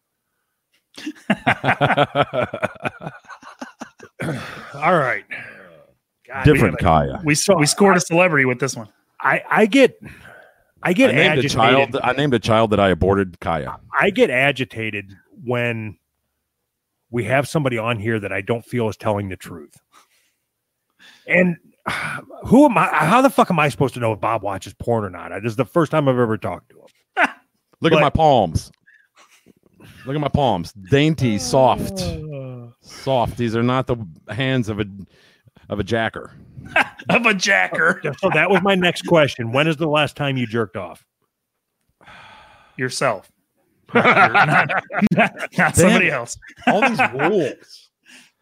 [SPEAKER 2] All right. God,
[SPEAKER 3] different
[SPEAKER 2] we,
[SPEAKER 3] Kaya.
[SPEAKER 1] we we scored a celebrity with this one.
[SPEAKER 2] I, I get I
[SPEAKER 3] I
[SPEAKER 2] get
[SPEAKER 3] named a
[SPEAKER 2] agitated.
[SPEAKER 3] child. I named a child that I aborted Kaya.
[SPEAKER 2] I get agitated when we have somebody on here that I don't feel is telling the truth. And uh, who am I? How the fuck am I supposed to know if Bob watches porn or not? I, this is the first time I've ever talked to him.
[SPEAKER 3] Look
[SPEAKER 2] But-
[SPEAKER 3] at my palms. Look at my palms. Dainty, soft, soft. These are not the hands of a of a jacker.
[SPEAKER 1] Of a jacker
[SPEAKER 2] So that was my next question. When is the last time you jerked off?
[SPEAKER 1] yourself, not, not, not, not somebody
[SPEAKER 3] it.
[SPEAKER 1] else.
[SPEAKER 3] All these rules.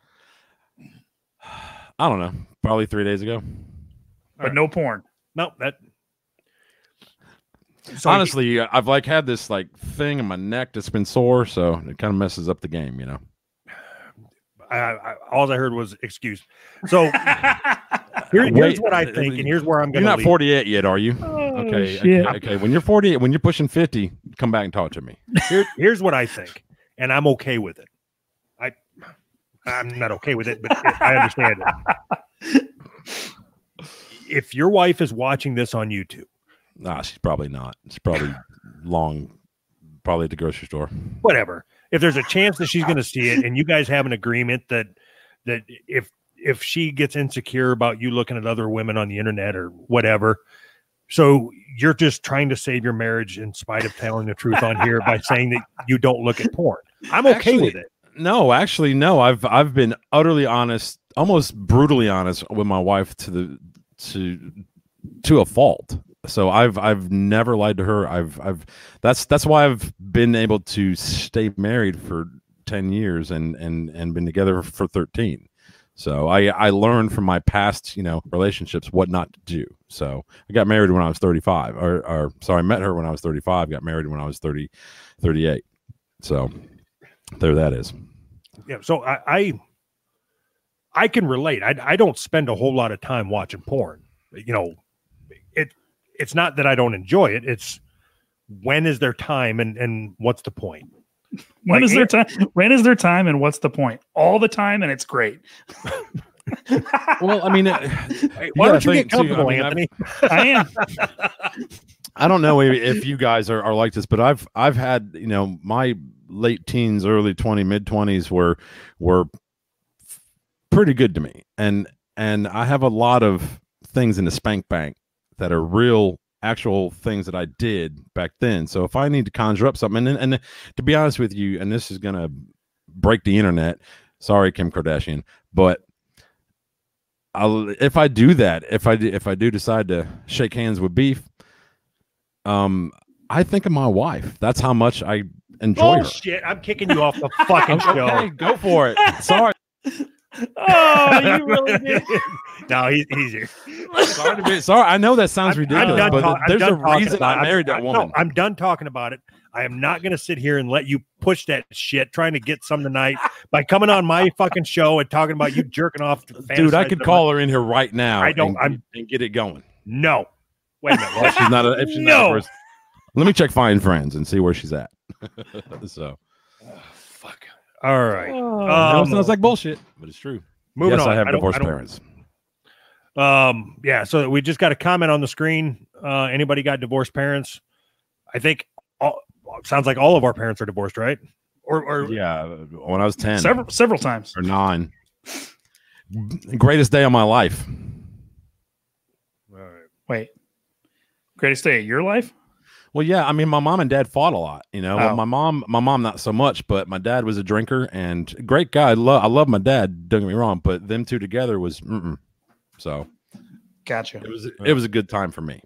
[SPEAKER 3] I don't know. Probably three days ago.
[SPEAKER 1] But no porn.
[SPEAKER 2] No, that. So
[SPEAKER 3] Honestly, I've like had this like thing in my neck that's been sore, so it kind of messes up the game, you know.
[SPEAKER 2] I, I, all I heard was excuse. So here, here's
[SPEAKER 3] Wait,
[SPEAKER 2] what I think, and here's where I'm
[SPEAKER 3] You're
[SPEAKER 2] going to
[SPEAKER 3] not
[SPEAKER 2] leave.
[SPEAKER 3] forty-eight yet, are you? okay,
[SPEAKER 1] shit.
[SPEAKER 3] okay, okay. When you're forty-eight, when you're pushing fifty, come back and talk to me.
[SPEAKER 2] Here, here's what I think, and I'm okay with it. I, I'm not okay with it, but I understand it. If your wife is watching this on YouTube,
[SPEAKER 3] Nah, she's probably not. She's probably long, probably at the grocery store.
[SPEAKER 2] whatever. If there's a chance that she's going to see it, and you guys have an agreement that that if if she gets insecure about you looking at other women on the internet or whatever, so you're just trying to save your marriage in spite of telling the truth on here by saying that you don't look at porn. I'm okay
[SPEAKER 3] Actually,
[SPEAKER 2] with it.
[SPEAKER 3] No, actually, no. I've I've been utterly honest, almost brutally honest with my wife to the to to a fault. So I've I've never lied to her. I've I've that's that's why I've been able to stay married for ten years and and and been together for thirteen. So I I learned from my past, you know, relationships what not to do. So I got married when I was thirty-five, or, or sorry, I met her when I was thirty-five, got married when I was thirty, thirty-eight. So there that is.
[SPEAKER 2] Yeah. So I I, I can relate. I I don't spend a whole lot of time watching porn. You know, it it's not that I don't enjoy it. It's when is there time and and what's the point?
[SPEAKER 1] When
[SPEAKER 2] Like,
[SPEAKER 1] is their
[SPEAKER 2] it-
[SPEAKER 1] time? When is their time, and what's the point? All the time, and it's great.
[SPEAKER 3] Well, I mean, it,
[SPEAKER 2] Hey, why don't you get comfortable,
[SPEAKER 3] I mean,
[SPEAKER 2] Anthony?
[SPEAKER 1] I am.
[SPEAKER 3] I don't know if, if you guys are, are like this, but I've I've had, you know, my late teens, early twenty, mid twenties were were pretty good to me, and and I have a lot of things in the spank bank that are real, actual things that I did back then. So if I need to conjure up something, and and to be honest with you, and this is gonna break the internet. Sorry, Kim Kardashian, but I'll, if I do that, if I do, if I do decide to shake hands with beef, um, I think of my wife. That's how much I enjoy her.
[SPEAKER 2] Bullshit! I'm kicking you off the fucking show.
[SPEAKER 3] Okay, go for it. Sorry,
[SPEAKER 1] Oh, you really did.
[SPEAKER 2] No, he's he's here.
[SPEAKER 3] sorry to be sorry. I know that sounds
[SPEAKER 2] I'm- I'm
[SPEAKER 3] ridiculous,
[SPEAKER 2] done
[SPEAKER 3] but
[SPEAKER 2] ta- I'm
[SPEAKER 3] there's a
[SPEAKER 2] done talking
[SPEAKER 3] reason
[SPEAKER 2] about
[SPEAKER 3] I
[SPEAKER 2] it.
[SPEAKER 3] married
[SPEAKER 2] I'm-
[SPEAKER 3] that
[SPEAKER 2] I-
[SPEAKER 3] woman.
[SPEAKER 2] No, I'm done talking about it. I am not going to sit here and let you push that shit, trying to get some tonight by coming on my fucking show and talking about you jerking off.
[SPEAKER 3] Dude, I could call her in here right now.
[SPEAKER 2] I don't-
[SPEAKER 3] And,
[SPEAKER 2] I'm-
[SPEAKER 3] and get it going.
[SPEAKER 2] No, wait a minute.
[SPEAKER 3] Well, if she's not. A, if she's not
[SPEAKER 1] No.
[SPEAKER 3] a person. Let me check Find Friends and see where she's at. So,
[SPEAKER 2] Fuck. All right.
[SPEAKER 3] I know
[SPEAKER 2] Um,
[SPEAKER 3] it sounds like bullshit, but it's true.
[SPEAKER 2] Moving
[SPEAKER 3] yes,
[SPEAKER 2] on.
[SPEAKER 3] I have
[SPEAKER 2] I don't-
[SPEAKER 3] divorced
[SPEAKER 2] I don't-
[SPEAKER 3] parents.
[SPEAKER 2] Um, yeah, so we just got a comment on the screen. Uh, anybody got divorced parents? I think all, sounds like all of our parents are divorced, right? Or, or
[SPEAKER 3] Yeah, when I was ten
[SPEAKER 1] Several several times.
[SPEAKER 3] or nine, greatest day of my life.
[SPEAKER 2] all right.
[SPEAKER 1] Wait, greatest day of your life?
[SPEAKER 3] Well, yeah, I mean, my mom and dad fought a lot. You know, well,
[SPEAKER 1] Oh.
[SPEAKER 3] my mom, my mom not so much, but my dad was a drinker and great guy. I love, I love my dad. Don't get me wrong, but them two together was mm-mm. So
[SPEAKER 1] Gotcha.
[SPEAKER 3] it was it was a good time for me.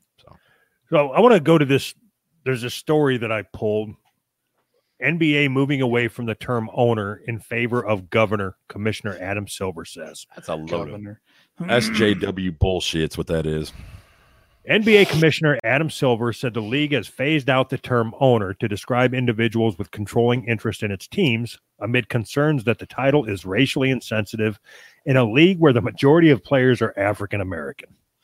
[SPEAKER 2] So I want to go to this. There's a story that I pulled. N B A moving away from the term owner in favor of governor, Commissioner Adam Silver says.
[SPEAKER 3] That's a load of
[SPEAKER 1] Governor.
[SPEAKER 3] S J W bullshit's what that is.
[SPEAKER 2] N B A Commissioner Adam Silver said the league has phased out the term owner to describe individuals with controlling interest in its teams amid concerns that the title is racially insensitive in a league where the majority of players are African American.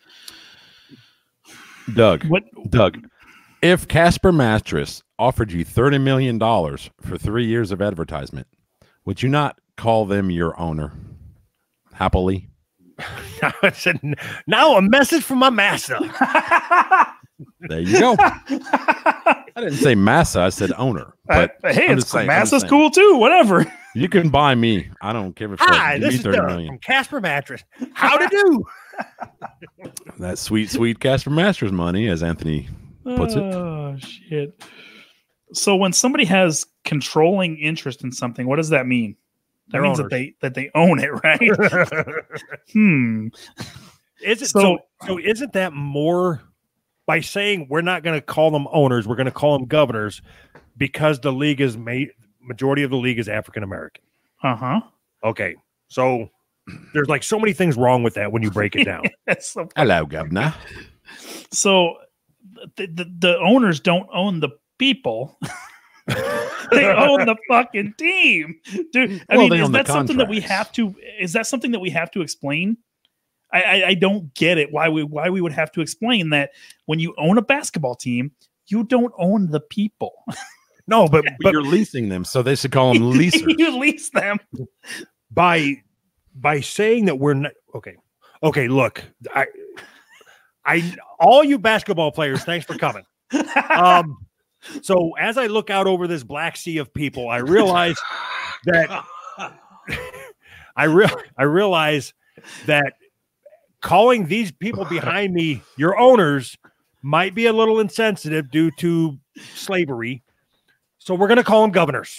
[SPEAKER 3] Doug,
[SPEAKER 1] What?
[SPEAKER 3] Doug, if Casper Mattress offered you thirty million dollars for three years of advertisement, would you not call them your owner happily?
[SPEAKER 2] I said, now a message from my master.
[SPEAKER 3] There you go. I didn't say massa, I said owner. But
[SPEAKER 1] Uh, hey,
[SPEAKER 3] I'm
[SPEAKER 1] it's
[SPEAKER 3] just saying, I'm
[SPEAKER 1] Massa's
[SPEAKER 3] just saying.
[SPEAKER 1] cool too. Whatever.
[SPEAKER 3] You can buy me. I don't give a fuck.
[SPEAKER 2] Hi,
[SPEAKER 3] Give
[SPEAKER 2] this
[SPEAKER 3] me
[SPEAKER 2] is
[SPEAKER 3] thirty
[SPEAKER 2] Doug
[SPEAKER 3] million.
[SPEAKER 2] from Casper Mattress. How to do?
[SPEAKER 3] That sweet, sweet Casper Masters money, as Anthony puts it.
[SPEAKER 1] Oh shit. So when somebody has controlling interest in something, what does that mean? That
[SPEAKER 2] They're
[SPEAKER 1] means
[SPEAKER 2] owners.
[SPEAKER 1] that they that they own it, right? hmm.
[SPEAKER 2] Is it
[SPEAKER 1] So-
[SPEAKER 2] so, so? Isn't that more by saying we're not going to call them owners, we're going to call them governors because the league is made majority of the league is African American.
[SPEAKER 1] Uh-huh.
[SPEAKER 2] Okay, so there's like so many things wrong with that when you break it down.
[SPEAKER 1] That's so
[SPEAKER 3] Hello, governor.
[SPEAKER 1] so the, the the owners don't own the people. They own the fucking team, dude. I
[SPEAKER 3] Well,
[SPEAKER 1] mean,
[SPEAKER 3] they
[SPEAKER 1] is
[SPEAKER 3] own the
[SPEAKER 1] that something that we
[SPEAKER 3] contracts.
[SPEAKER 1] have to? Is that something that we have to explain? I, I I don't get it. Why we why we would have to explain that when you own a basketball team, you don't own the people.
[SPEAKER 2] No, but
[SPEAKER 3] But
[SPEAKER 2] but
[SPEAKER 3] you're leasing them, so they should call them leasers.
[SPEAKER 1] You lease them.
[SPEAKER 2] by by saying that we're not okay. Okay, look, I I all you basketball players, thanks for coming. Um, so as I look out over this black sea of people, I realize that I real I realize that calling these people behind me your owners might be a little insensitive due to slavery. So we're going to call them governors.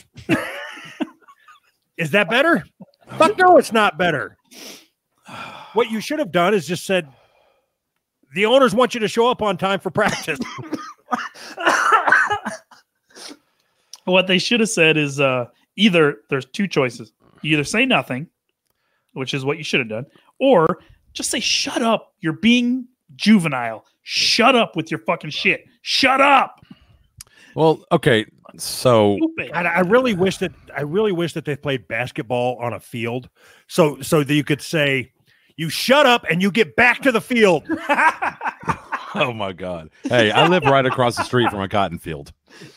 [SPEAKER 2] Is that better? Fuck no, it's not better. What you should have done is just said, the owners want you to show up on time for practice.
[SPEAKER 1] What they should have said is uh, either there's two choices. You either say nothing, which is what you should have done, or just say, shut up. You're being juvenile. Shut up with your fucking shit. Shut up.
[SPEAKER 3] Well, okay. So
[SPEAKER 2] I, I really wish that I really wish that they played basketball on a field, so so that you could say, "You shut up and you get back to the field."
[SPEAKER 3] Oh my God! Hey, I live right across the street from a cotton field,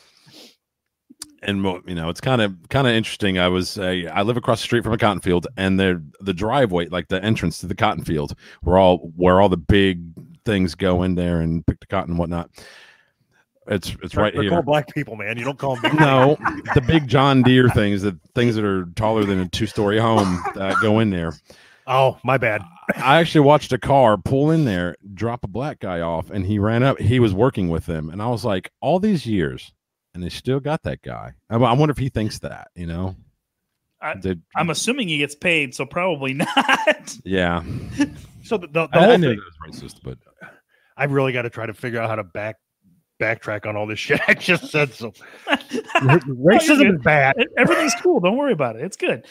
[SPEAKER 3] and you know it's kind of kind of interesting. I was uh, I live across the street from a cotton field, and the the driveway, like the entrance to the cotton field, where all where all the big things go in there and pick the cotton and whatnot. It's it's right
[SPEAKER 2] They're
[SPEAKER 3] here.
[SPEAKER 2] called black people, man. You don't call them. Big
[SPEAKER 3] No, the big John Deere things, the things that are taller than a two-story home that go in there.
[SPEAKER 2] Oh, my bad.
[SPEAKER 3] I actually watched a car pull in there, drop a black guy off, and he ran up. He was working with them, and I was like, all these years, and they still got that guy. I, I wonder if he thinks that, you know?
[SPEAKER 1] I,
[SPEAKER 3] Did,
[SPEAKER 1] I'm assuming he gets paid, so probably not.
[SPEAKER 3] yeah.
[SPEAKER 2] So the, the, the
[SPEAKER 3] I,
[SPEAKER 2] whole
[SPEAKER 3] I knew
[SPEAKER 2] thing,
[SPEAKER 3] that was racist, but
[SPEAKER 2] I really got to try to figure out how to back backtrack on all this shit I just said. So racism
[SPEAKER 1] good.
[SPEAKER 2] is bad.
[SPEAKER 1] Everything's cool. Don't worry about it. It's good.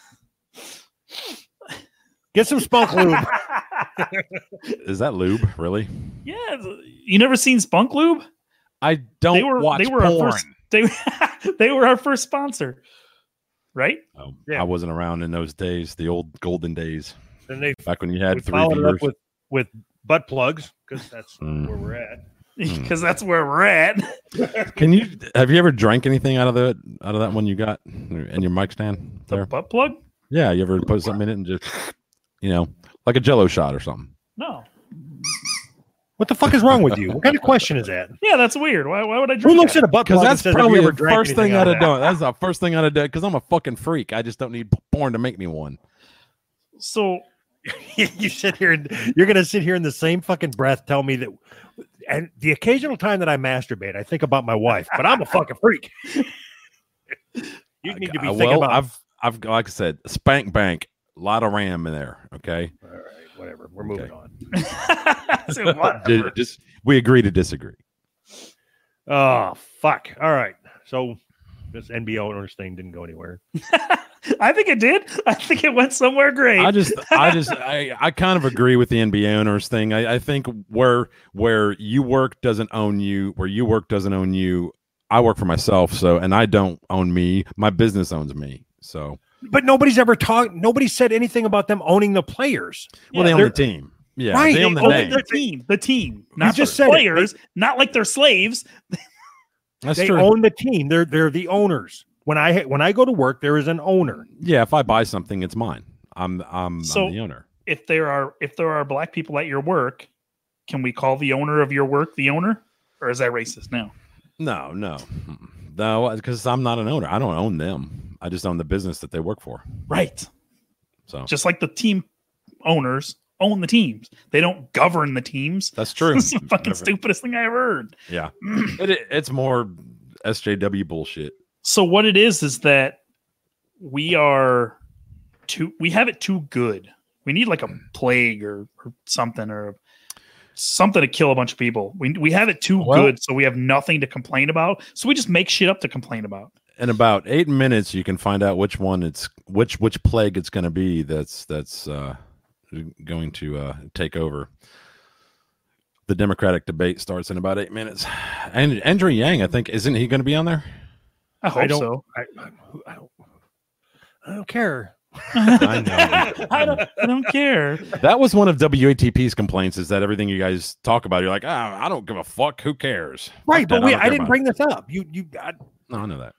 [SPEAKER 2] Get some spunk lube.
[SPEAKER 3] is that lube really?
[SPEAKER 1] Yeah. You never seen Spunk Lube?
[SPEAKER 3] I don't
[SPEAKER 1] They were
[SPEAKER 3] watch
[SPEAKER 1] they were
[SPEAKER 3] porn.
[SPEAKER 1] our first they, they were our first sponsor. Right?
[SPEAKER 3] Oh,
[SPEAKER 2] Yeah.
[SPEAKER 3] I wasn't around in those days, the old golden days,
[SPEAKER 2] And they
[SPEAKER 3] back when you
[SPEAKER 2] we
[SPEAKER 3] had three
[SPEAKER 2] followed it
[SPEAKER 3] viewers.
[SPEAKER 2] up with with butt plugs because that's
[SPEAKER 3] Mm.
[SPEAKER 2] where we're at.
[SPEAKER 1] Because that's where we're at.
[SPEAKER 3] Can you have you ever drank anything out of the out of that one you got in your mic stand
[SPEAKER 1] The
[SPEAKER 3] there?
[SPEAKER 1] butt plug?
[SPEAKER 3] Yeah, you ever put something in it and just you know, like a Jello shot or something?
[SPEAKER 1] No.
[SPEAKER 2] What the fuck is wrong with you? What kind of question is that?
[SPEAKER 1] Yeah, that's weird. Why, why would I
[SPEAKER 2] Who
[SPEAKER 1] drink
[SPEAKER 2] looks
[SPEAKER 1] that?
[SPEAKER 2] at a butt
[SPEAKER 3] Because
[SPEAKER 2] plug and
[SPEAKER 3] that's
[SPEAKER 2] says, "Have you
[SPEAKER 3] probably
[SPEAKER 2] ever
[SPEAKER 3] the
[SPEAKER 2] drank
[SPEAKER 3] first thing
[SPEAKER 2] anything
[SPEAKER 3] I'd
[SPEAKER 2] out
[SPEAKER 3] have
[SPEAKER 2] of that?"
[SPEAKER 3] done. That's the first thing I'd have done because I'm a fucking freak. I just don't need porn to make me one.
[SPEAKER 1] So
[SPEAKER 2] You sit here and you're gonna sit here in the same fucking breath tell me that. And the occasional time that I masturbate, I think about my wife, but I'm a fucking freak. You need to be
[SPEAKER 3] Uh,
[SPEAKER 2] thinking
[SPEAKER 3] well,
[SPEAKER 2] about.
[SPEAKER 3] I've I've like I said, spank bank, a lot of RAM in there. Okay,
[SPEAKER 2] All right, whatever. We're moving
[SPEAKER 3] Okay.
[SPEAKER 2] on.
[SPEAKER 1] So what?
[SPEAKER 3] Di- dis- we agree to disagree.
[SPEAKER 2] Oh fuck! All right, so this N B A owners thing didn't go anywhere.
[SPEAKER 1] I think it did. I think it went somewhere great.
[SPEAKER 3] I just, I just, I, I kind of agree with the N B A owners thing. I, I think where where you work doesn't own you, where you work doesn't own you. I work for myself, so and I don't own me. My business owns me. So,
[SPEAKER 2] But nobody's ever talked. Nobody said anything about them owning the players.
[SPEAKER 3] well,
[SPEAKER 1] Yeah,
[SPEAKER 3] they own
[SPEAKER 2] they're-
[SPEAKER 3] the team. Yeah,
[SPEAKER 2] Right,
[SPEAKER 3] they own
[SPEAKER 2] they
[SPEAKER 3] the
[SPEAKER 2] own
[SPEAKER 3] name.
[SPEAKER 1] the team, the team, not
[SPEAKER 2] just
[SPEAKER 1] the
[SPEAKER 2] said it.
[SPEAKER 1] players, not like they're slaves.
[SPEAKER 3] That's
[SPEAKER 2] They
[SPEAKER 3] true.
[SPEAKER 2] own the team. They're they're the owners. When I when I go to work, there is an owner.
[SPEAKER 3] Yeah, if I buy something, it's mine. I'm I'm,
[SPEAKER 1] So-
[SPEAKER 3] I'm the owner.
[SPEAKER 1] If there are if there are black people at your work, can we call the owner of your work the owner, or is that racist now?
[SPEAKER 3] No, no, Mm-mm. no, because I'm not an owner. I don't own them. I just own the business that they work for.
[SPEAKER 1] Right.
[SPEAKER 3] So
[SPEAKER 1] Just like the team owners own the teams, they don't govern the teams.
[SPEAKER 3] that's true.
[SPEAKER 1] It's the fucking stupidest thing I ever heard.
[SPEAKER 3] Yeah, it, it- it's more S J W bullshit.
[SPEAKER 1] So what it is is that we are too we have it too good. We need like a plague or, or something or something to kill a bunch of people. We we have it too
[SPEAKER 3] Well-
[SPEAKER 1] good, so we have nothing to complain about. So we just make shit up to complain about.
[SPEAKER 3] In about eight minutes, you can find out which one it's which which plague it's going to be. That's that's uh, going to uh, take over. The Democratic debate starts in about eight minutes. And Andrew Yang, I think, isn't he going to be on there?
[SPEAKER 1] I hope
[SPEAKER 2] don't.
[SPEAKER 1] so.
[SPEAKER 2] I, I, don't. I don't care.
[SPEAKER 3] I know.
[SPEAKER 1] I don't I don't care.
[SPEAKER 3] That was one of W A T P's complaints, is that everything you guys talk about, you're like, ah, I don't give a fuck. Who cares?
[SPEAKER 2] Right,
[SPEAKER 3] Fuck
[SPEAKER 2] but
[SPEAKER 3] that,
[SPEAKER 2] we,
[SPEAKER 3] don't
[SPEAKER 2] I,
[SPEAKER 3] care
[SPEAKER 2] didn't
[SPEAKER 3] about
[SPEAKER 2] bring this up. You you. I,
[SPEAKER 3] it. No, I know that.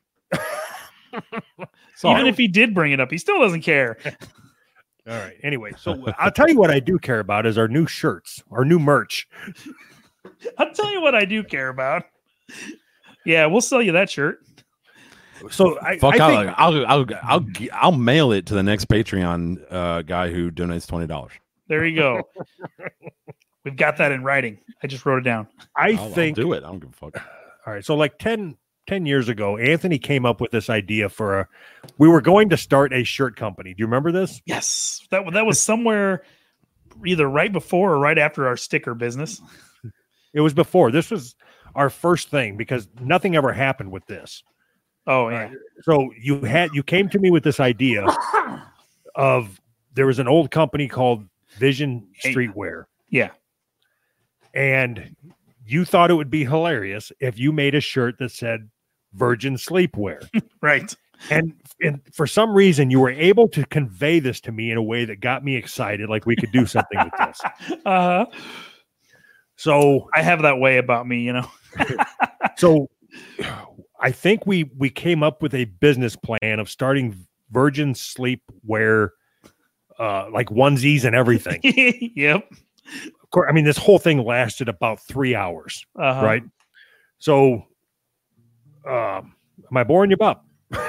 [SPEAKER 1] Even
[SPEAKER 3] Sorry.
[SPEAKER 1] if he did bring it up, he still doesn't care.
[SPEAKER 2] all right. Anyway, so I'll tell you what I do care about is our new shirts, our new merch.
[SPEAKER 1] I'll tell you what I do care about. Yeah, we'll sell you that shirt.
[SPEAKER 2] So I,
[SPEAKER 3] Fuck,
[SPEAKER 2] I
[SPEAKER 3] I'll,
[SPEAKER 2] think,
[SPEAKER 3] I'll, I'll, I'll, I'll mail it to the next Patreon uh, guy who donates twenty dollars.
[SPEAKER 1] There you go. We've got that in writing. I just wrote it down.
[SPEAKER 2] I
[SPEAKER 3] I'll,
[SPEAKER 2] think,
[SPEAKER 3] I'll do it. I don't give a fuck.
[SPEAKER 2] all right. So like ten, ten years ago, Anthony came up with this idea for a, we were going to start a shirt company. Do you remember this?
[SPEAKER 1] Yes, that that was somewhere either right before or right after our sticker business.
[SPEAKER 2] It was before. This was our first thing because nothing ever happened with this.
[SPEAKER 1] Oh yeah.
[SPEAKER 2] Right. So you had you came to me with this idea of there was an old company called Vision Streetwear.
[SPEAKER 1] Yeah.
[SPEAKER 2] And you thought it would be hilarious if you made a shirt that said Virgin Sleepwear.
[SPEAKER 1] Right.
[SPEAKER 2] And and for some reason you were able to convey this to me in a way that got me excited, like we could do something with this.
[SPEAKER 1] Uh,
[SPEAKER 2] So
[SPEAKER 1] I have that way about me, you know.
[SPEAKER 2] so I think we we came up with a business plan of starting Virgin Sleepwear, uh, like onesies and everything.
[SPEAKER 1] Yep.
[SPEAKER 2] Of course, I mean this whole thing lasted about three hours,
[SPEAKER 1] Uh-huh.
[SPEAKER 2] right? So, uh, am I boring you, Bob?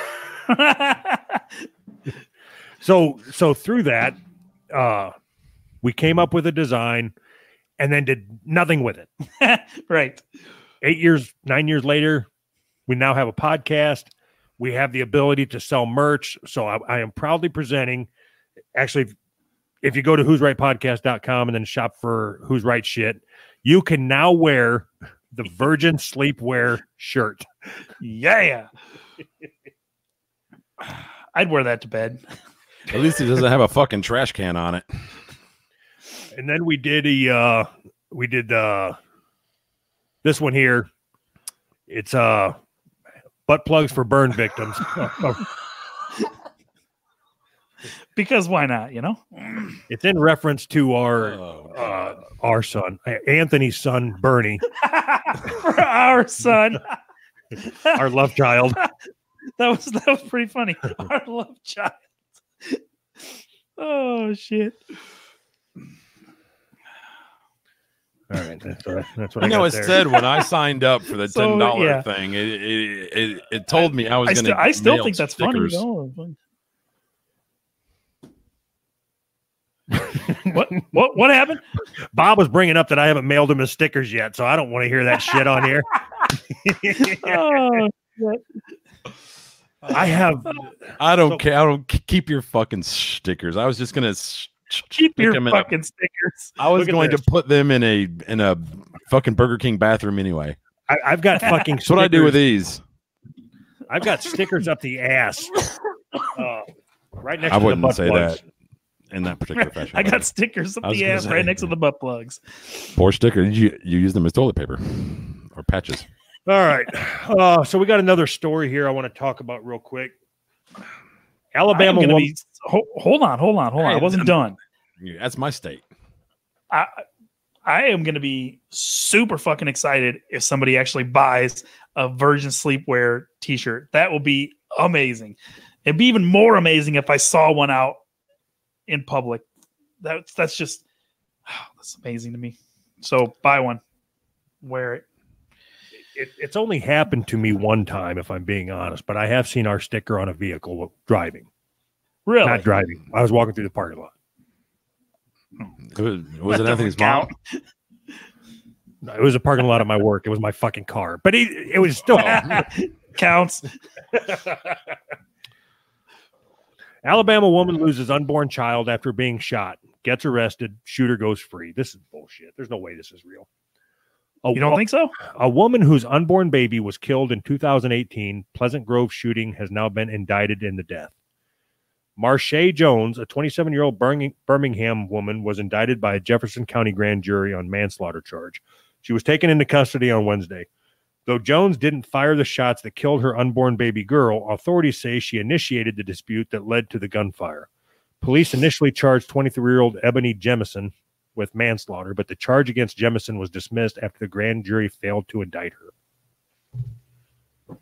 [SPEAKER 2] So so through that, uh, we came up with a design, and then did nothing with it.
[SPEAKER 1] Right.
[SPEAKER 2] Eight years, nine years later, we now have a podcast. We have the ability to sell merch. So I, I am proudly presenting. Actually, if you go to who's right podcast dot com and then shop for Who's Right Shit, you can now wear the Virgin Sleepwear shirt.
[SPEAKER 1] Yeah. I'd wear that to bed.
[SPEAKER 3] At least it doesn't have a fucking trash can on it.
[SPEAKER 2] And then we did a uh we did uh this one here. It's uh butt plugs for burn victims.
[SPEAKER 1] Because why not, you know?
[SPEAKER 2] It's in reference to our
[SPEAKER 3] Oh,
[SPEAKER 2] uh our son, Anthony's son, Bernie,
[SPEAKER 1] For our son.
[SPEAKER 2] our love child.
[SPEAKER 1] That was that was pretty funny. Our love child. Oh shit.
[SPEAKER 2] All right, that's what I, that's what
[SPEAKER 3] I
[SPEAKER 2] I
[SPEAKER 3] know
[SPEAKER 2] got
[SPEAKER 3] it
[SPEAKER 2] there.
[SPEAKER 3] said when I signed up for the
[SPEAKER 1] So,
[SPEAKER 3] ten dollar
[SPEAKER 1] yeah.
[SPEAKER 3] thing, it, it it it told me I was
[SPEAKER 1] I
[SPEAKER 3] going
[SPEAKER 1] still,
[SPEAKER 3] to.
[SPEAKER 1] I still think that's
[SPEAKER 3] stickers.
[SPEAKER 1] funny. Though. what what what happened?
[SPEAKER 2] Bob was bringing up that I haven't mailed him his stickers yet, so I don't want to hear that shit on here.
[SPEAKER 1] Oh, shit.
[SPEAKER 2] I have
[SPEAKER 3] I don't
[SPEAKER 2] So-
[SPEAKER 3] care. I don't k- keep your fucking stickers. I was just going to
[SPEAKER 1] Keep your
[SPEAKER 3] them in a-
[SPEAKER 1] fucking stickers.
[SPEAKER 3] I was
[SPEAKER 2] Look at
[SPEAKER 3] going
[SPEAKER 2] this.
[SPEAKER 3] to put them in a in a fucking Burger King bathroom anyway.
[SPEAKER 2] I, I've got fucking.
[SPEAKER 3] That's what I do with these.
[SPEAKER 2] I've got stickers up the ass. Uh, right next
[SPEAKER 3] I
[SPEAKER 2] to the
[SPEAKER 3] wouldn't
[SPEAKER 2] butt
[SPEAKER 3] say
[SPEAKER 2] plugs.
[SPEAKER 3] that in that particular fashion.
[SPEAKER 1] I got stickers up
[SPEAKER 3] I was
[SPEAKER 1] the
[SPEAKER 3] gonna
[SPEAKER 1] ass
[SPEAKER 3] say.
[SPEAKER 1] right next to the butt plugs.
[SPEAKER 3] Poor sticker. Did you you use them as toilet paper or patches?
[SPEAKER 2] All right. Uh, so we got another story here I want to talk about real quick. Alabama
[SPEAKER 1] I am gonna
[SPEAKER 2] woman.
[SPEAKER 1] be, ho- hold on, hold on, hold on. I
[SPEAKER 3] Hey,
[SPEAKER 1] wasn't done.
[SPEAKER 3] That's my state.
[SPEAKER 1] I I am going to be super fucking excited if somebody actually buys a Virgin Sleepwear t-shirt. That will be amazing. It'd be even more amazing if I saw one out in public. That's that's just oh, that's amazing to me. So buy one, wear it.
[SPEAKER 2] It, it's only happened to me one time, if I'm being honest, but I have seen our sticker on a vehicle driving.
[SPEAKER 1] Really?
[SPEAKER 2] Not driving. I was walking through the parking lot.
[SPEAKER 3] It was, was it
[SPEAKER 1] That
[SPEAKER 3] Anthony's
[SPEAKER 1] doesn't
[SPEAKER 3] mom?
[SPEAKER 2] No, it was a parking lot at my work. It was my fucking car, but it, it was still.
[SPEAKER 1] Counts.
[SPEAKER 2] Alabama woman loses unborn child after being shot. Gets arrested. Shooter goes free. This is bullshit. There's no way this is real. A,
[SPEAKER 1] You don't think so?
[SPEAKER 2] a woman whose unborn baby was killed in two thousand eighteen Pleasant Grove shooting has now been indicted in the death. Marsha Jones, a twenty-seven-year-old Birmingham woman, was indicted by a Jefferson County grand jury on manslaughter charge. She was taken into custody on Wednesday. Though Jones didn't fire the shots that killed her unborn baby girl, authorities say she initiated the dispute that led to the gunfire. Police initially charged twenty-three-year-old Ebony Jemison with manslaughter, but the charge against Jemison was dismissed after the grand jury failed to indict her.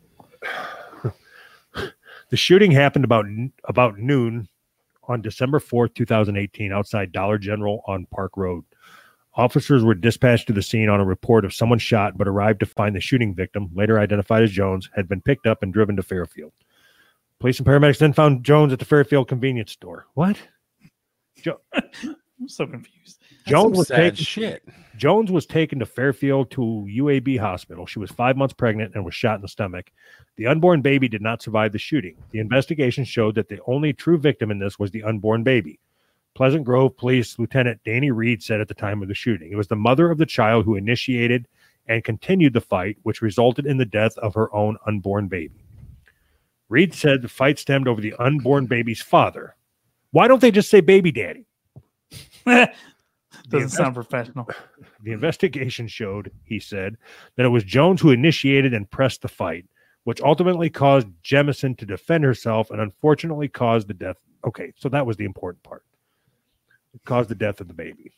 [SPEAKER 2] The shooting happened about about noon on December fourth, twenty eighteen, outside Dollar General on Park Road. Officers were dispatched to the scene on a report of someone shot, but arrived to find the shooting victim, later identified as Jones, had been picked up and driven to Fairfield. Police and paramedics then found Jones at the Fairfield convenience store. What? Jo-
[SPEAKER 1] I'm so confused.
[SPEAKER 2] Jones was
[SPEAKER 3] sad
[SPEAKER 2] taken.
[SPEAKER 3] shit.
[SPEAKER 2] Jones was taken to Fairfield to U A B hospital. She was five months pregnant and was shot in the stomach. The unborn baby did not survive the shooting. The investigation showed that the only true victim in this was the unborn baby. Pleasant Grove Police Lieutenant Danny Reed said at the time of the shooting, it was the mother of the child who initiated and continued the fight, which resulted in the death of her own unborn baby. Reed said the fight stemmed over the unborn baby's father. Why don't they just say baby daddy?
[SPEAKER 1] Doesn't sound professional.
[SPEAKER 2] The investigation showed, he said, that it was Jones who initiated and pressed the fight, which ultimately caused Jemison to defend herself and unfortunately caused the death. Okay, so that was the important part. It caused the death of the baby.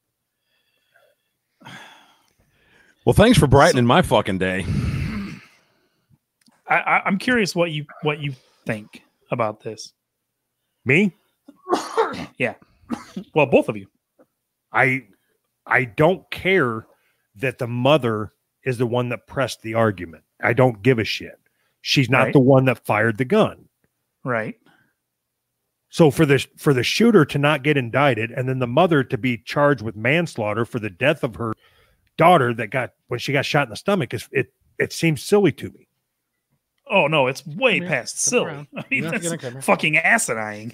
[SPEAKER 3] Well, thanks for brightening my fucking day.
[SPEAKER 1] I, I, I'm curious what you what you think about this.
[SPEAKER 2] Me?
[SPEAKER 1] Yeah. Well, both of you.
[SPEAKER 2] I I don't care that the mother is the one that pressed the argument. I don't give a shit. She's not
[SPEAKER 1] Right.
[SPEAKER 2] the one that fired the gun.
[SPEAKER 1] Right.
[SPEAKER 2] So for the for the shooter to not get indicted and then the mother to be charged with manslaughter for the death of her daughter that got when she got shot in the stomach is it it seems silly to me.
[SPEAKER 1] Oh no, it's way
[SPEAKER 3] Yeah,
[SPEAKER 1] past
[SPEAKER 3] come
[SPEAKER 1] silly.
[SPEAKER 3] around.
[SPEAKER 1] I
[SPEAKER 3] You
[SPEAKER 1] mean,
[SPEAKER 3] don't have to
[SPEAKER 1] that's
[SPEAKER 3] get on camera.
[SPEAKER 1] fucking asinine.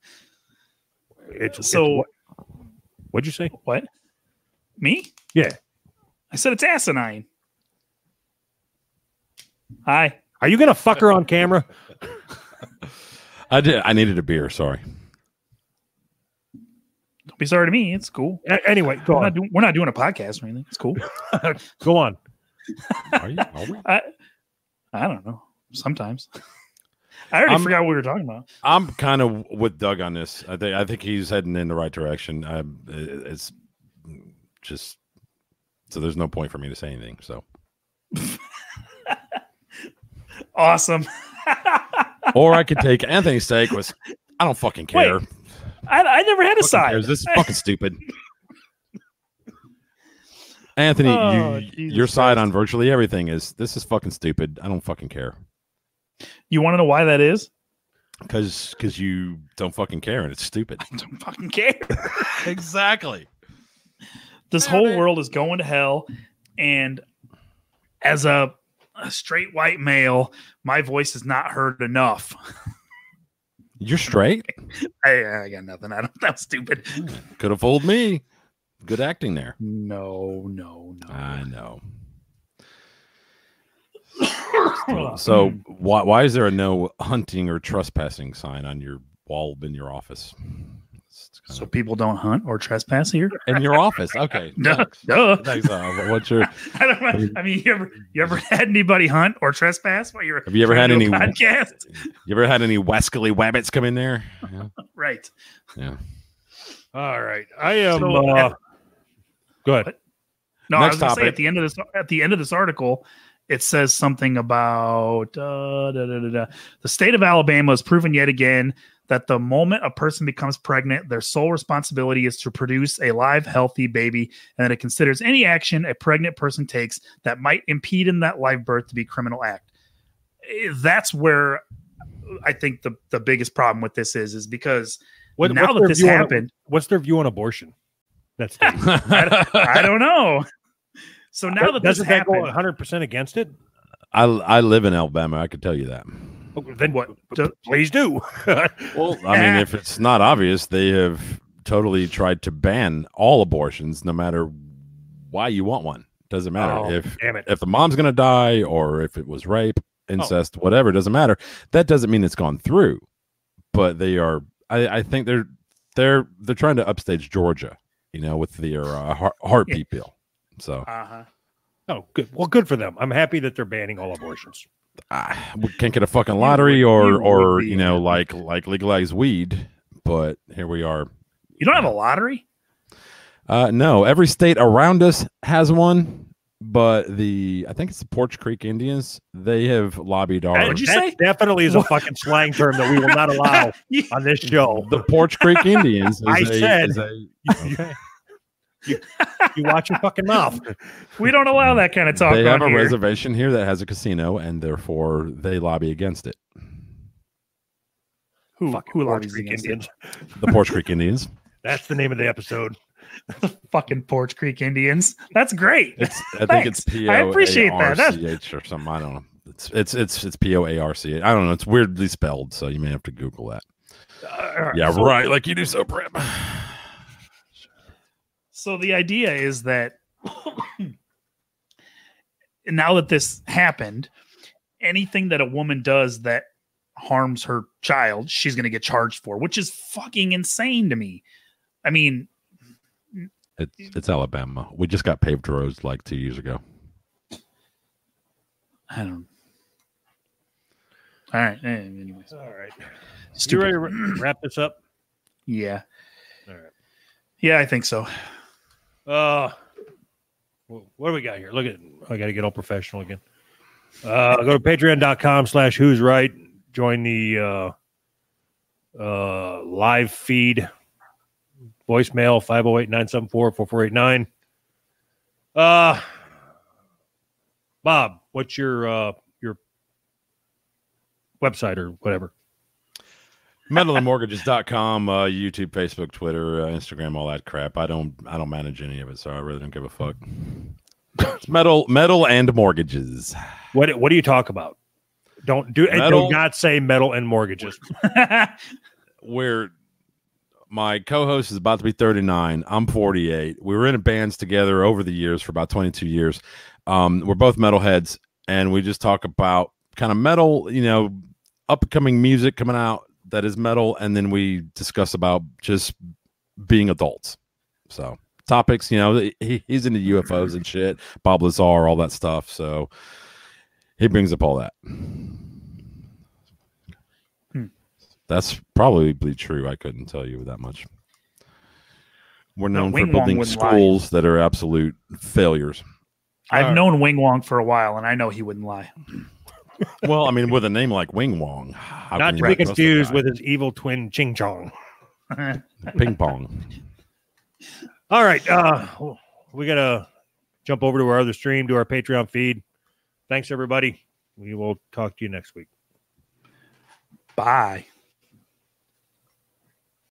[SPEAKER 2] It's
[SPEAKER 1] So-
[SPEAKER 2] it's, what, what'd you say?
[SPEAKER 1] What? Me?
[SPEAKER 2] Yeah.
[SPEAKER 1] I said it's asinine. Hi.
[SPEAKER 2] Are you gonna fuck her on camera?
[SPEAKER 3] I did. I needed a beer. Sorry.
[SPEAKER 1] Don't be sorry to me. It's cool.
[SPEAKER 2] A- anyway, go
[SPEAKER 1] We're not,
[SPEAKER 2] on.
[SPEAKER 1] doing, we're not doing a podcast or anything. It's cool.
[SPEAKER 2] Go on.
[SPEAKER 3] Are you? Are we?
[SPEAKER 1] I I don't know. Sometimes. I already
[SPEAKER 3] I'm-
[SPEAKER 1] forgot what we were talking about.
[SPEAKER 3] I'm kind of with Doug on this. I think. I think he's heading in the right direction. Um, it- it's just so there's no point for me to say anything. So,
[SPEAKER 1] Awesome.
[SPEAKER 3] or I could take Anthony's take was I don't fucking care.
[SPEAKER 1] Wait, I, I never had a
[SPEAKER 3] Fucking
[SPEAKER 1] side.
[SPEAKER 3] cares. This is fucking stupid. Anthony,
[SPEAKER 1] Oh,
[SPEAKER 3] you,
[SPEAKER 1] Jesus
[SPEAKER 3] your side
[SPEAKER 1] Christ.
[SPEAKER 3] on virtually everything is this is fucking stupid. I don't fucking care
[SPEAKER 1] You want to know why that is?
[SPEAKER 3] because because you don't fucking care and it's stupid.
[SPEAKER 1] I don't fucking care.
[SPEAKER 3] Exactly.
[SPEAKER 1] This whole world is going to hell, and as a, a straight white male, my voice is not heard enough.
[SPEAKER 3] You're straight.
[SPEAKER 1] I, I got nothing. I don't. That's stupid.
[SPEAKER 3] Could have fooled me. Good acting there.
[SPEAKER 1] No, no, no.
[SPEAKER 3] I know. So, so why why is there a no hunting or trespassing sign on your wall in your office? It's kind
[SPEAKER 1] So people don't hunt or trespass here.
[SPEAKER 3] of- in your office, okay.
[SPEAKER 1] Duh.
[SPEAKER 3] Thanks.
[SPEAKER 1] Duh.
[SPEAKER 3] Thanks. Uh, what's your?
[SPEAKER 1] I don't know. I mean, you ever you ever had anybody hunt or trespass while you're
[SPEAKER 3] Have you ever
[SPEAKER 1] trying
[SPEAKER 3] had
[SPEAKER 1] to do
[SPEAKER 3] any?
[SPEAKER 1] a podcast?
[SPEAKER 3] You ever had any Wescally Wabbits come in there? Yeah.
[SPEAKER 1] Right.
[SPEAKER 3] Yeah.
[SPEAKER 2] All right. I am
[SPEAKER 1] So,
[SPEAKER 2] uh,
[SPEAKER 1] at-
[SPEAKER 2] go ahead.
[SPEAKER 1] No, I
[SPEAKER 3] Next
[SPEAKER 1] was gonna say
[SPEAKER 3] topic.
[SPEAKER 1] at the end of this at the end of this article, it says something about uh, da, da, da, da. the state of Alabama has proven yet again that the moment a person becomes pregnant, their sole responsibility is to produce a live, healthy baby, and that it considers any action a pregnant person takes that might impede in that live birth to be a criminal act. Eh, That's where I think the the biggest problem with this is, is because
[SPEAKER 2] What,
[SPEAKER 1] now
[SPEAKER 2] what's
[SPEAKER 1] that
[SPEAKER 2] their
[SPEAKER 1] this
[SPEAKER 2] view on-
[SPEAKER 1] happened,
[SPEAKER 2] what's their view on abortion? That's
[SPEAKER 1] I don't know. So now that this
[SPEAKER 2] doesn't that go
[SPEAKER 1] happened,
[SPEAKER 2] one hundred percent against it?
[SPEAKER 3] I I live in Alabama. I could tell you that.
[SPEAKER 2] Oh, then
[SPEAKER 1] What?
[SPEAKER 2] p- Please do.
[SPEAKER 3] Well, I mean, if it's not obvious, they have totally tried to ban all abortions, no matter why you want one. Doesn't matter
[SPEAKER 2] Oh,
[SPEAKER 3] if
[SPEAKER 2] damn it.
[SPEAKER 3] if the mom's gonna die or if it was rape, incest, whatever. Doesn't matter. That doesn't mean it's gone through. But they are. I, I think they're they're they're trying to upstage Georgia, you know, with their uh, heart, heartbeat bill. So
[SPEAKER 1] uh-huh.
[SPEAKER 2] Oh, good. Well, good for them. I'm happy that they're banning all abortions.
[SPEAKER 3] uh, we can't get a fucking lottery or
[SPEAKER 1] you
[SPEAKER 3] or
[SPEAKER 1] would be
[SPEAKER 3] you know
[SPEAKER 1] happy.
[SPEAKER 3] like like legalize weed. But here we are.
[SPEAKER 1] You don't have a lottery?
[SPEAKER 3] Uh, no, every state around us has one, but the I think it's the Porch Creek Indians. They have lobbied our
[SPEAKER 1] What'd you
[SPEAKER 2] that
[SPEAKER 1] say?
[SPEAKER 2] definitely is a fucking slang term that we will not allow on this show.
[SPEAKER 3] the Porch Creek Indians. Is
[SPEAKER 2] I
[SPEAKER 3] a,
[SPEAKER 2] said-
[SPEAKER 3] is a, okay.
[SPEAKER 2] You, you watch your fucking mouth.
[SPEAKER 1] We don't allow that kind of talk.
[SPEAKER 3] They have
[SPEAKER 1] on
[SPEAKER 3] a
[SPEAKER 1] here.
[SPEAKER 3] reservation here that has a casino, and therefore they lobby against it.
[SPEAKER 1] Who,
[SPEAKER 2] Fucking
[SPEAKER 1] who
[SPEAKER 2] Porch
[SPEAKER 1] lobbies
[SPEAKER 2] Creek
[SPEAKER 1] against
[SPEAKER 2] Indians.
[SPEAKER 1] it?
[SPEAKER 3] The Porch Creek Indians.
[SPEAKER 2] That's the name of the episode.
[SPEAKER 1] Fucking Porch Creek Indians. That's great.
[SPEAKER 3] It's, I think
[SPEAKER 1] Thanks.
[SPEAKER 3] it's P
[SPEAKER 1] I
[SPEAKER 3] O
[SPEAKER 1] appreciate
[SPEAKER 3] A
[SPEAKER 1] that.
[SPEAKER 3] R
[SPEAKER 1] That's-
[SPEAKER 3] C H or something. I don't know. It's it's it's it's P O A R C H. I don't know. It's weirdly spelled, so you may have to Google that.
[SPEAKER 1] Uh,
[SPEAKER 3] Yeah,
[SPEAKER 1] so-
[SPEAKER 3] right. Like you do so, Prep.
[SPEAKER 1] So the idea is that now that this happened, anything that a woman does that harms her child, she's going to get charged for, which is fucking insane to me. I mean,
[SPEAKER 3] It's it's Alabama. We just got paved roads like two years ago.
[SPEAKER 1] I don't. All right. eh, Anyways,
[SPEAKER 2] All right. You
[SPEAKER 1] stupid.
[SPEAKER 2] ready to wra- wrap this up?
[SPEAKER 1] Yeah.
[SPEAKER 2] All right.
[SPEAKER 1] Yeah, I think so.
[SPEAKER 2] Uh, wh- what do we got here? Look at, I got to get all professional again. Uh, go to patreon.com slash who's right. Join the uh, uh, live feed. Voicemail five oh eight, nine seven four, four four eight nine. Uh, Bob, what's your uh, your website or whatever?
[SPEAKER 3] metal and mortgages dot com, uh, YouTube, Facebook, Twitter, uh, Instagram, all that crap. I don't I don't manage any of it, so I really don't give a fuck. It's metal metal and mortgages.
[SPEAKER 2] What what do you talk about? Don't do
[SPEAKER 3] Metal.
[SPEAKER 2] do not say metal and mortgages.
[SPEAKER 3] Where my co-host is about to be thirty-nine. I'm forty-eight. We were in bands together over the years for about twenty-two years. Um, we're both metalheads, and we just talk about kind of metal, you know, upcoming music coming out that is metal, and then we discuss about just being adults. So topics, you know, he, he's into U F Os and shit, Bob Lazar, all that stuff. So he brings up all that. That's probably true. I couldn't tell you that much. We're
[SPEAKER 1] No,
[SPEAKER 3] known for
[SPEAKER 1] Wing Wong
[SPEAKER 3] building
[SPEAKER 1] wouldn't lie.
[SPEAKER 3] schools that are absolute failures.
[SPEAKER 1] I've
[SPEAKER 2] All right.
[SPEAKER 1] known Wing Wong for a while, and I know he wouldn't lie.
[SPEAKER 3] Well, I mean, with a name like Wing Wong, how
[SPEAKER 2] Not
[SPEAKER 3] can
[SPEAKER 2] to
[SPEAKER 3] you
[SPEAKER 2] be
[SPEAKER 3] not trust the
[SPEAKER 2] confused
[SPEAKER 3] guy?
[SPEAKER 2] with his evil twin Ching Chong.
[SPEAKER 3] Ping Pong.
[SPEAKER 2] All right. Uh, we got to jump over to our other stream, to our Patreon feed. Thanks, everybody. We will talk to you next week.
[SPEAKER 1] Bye.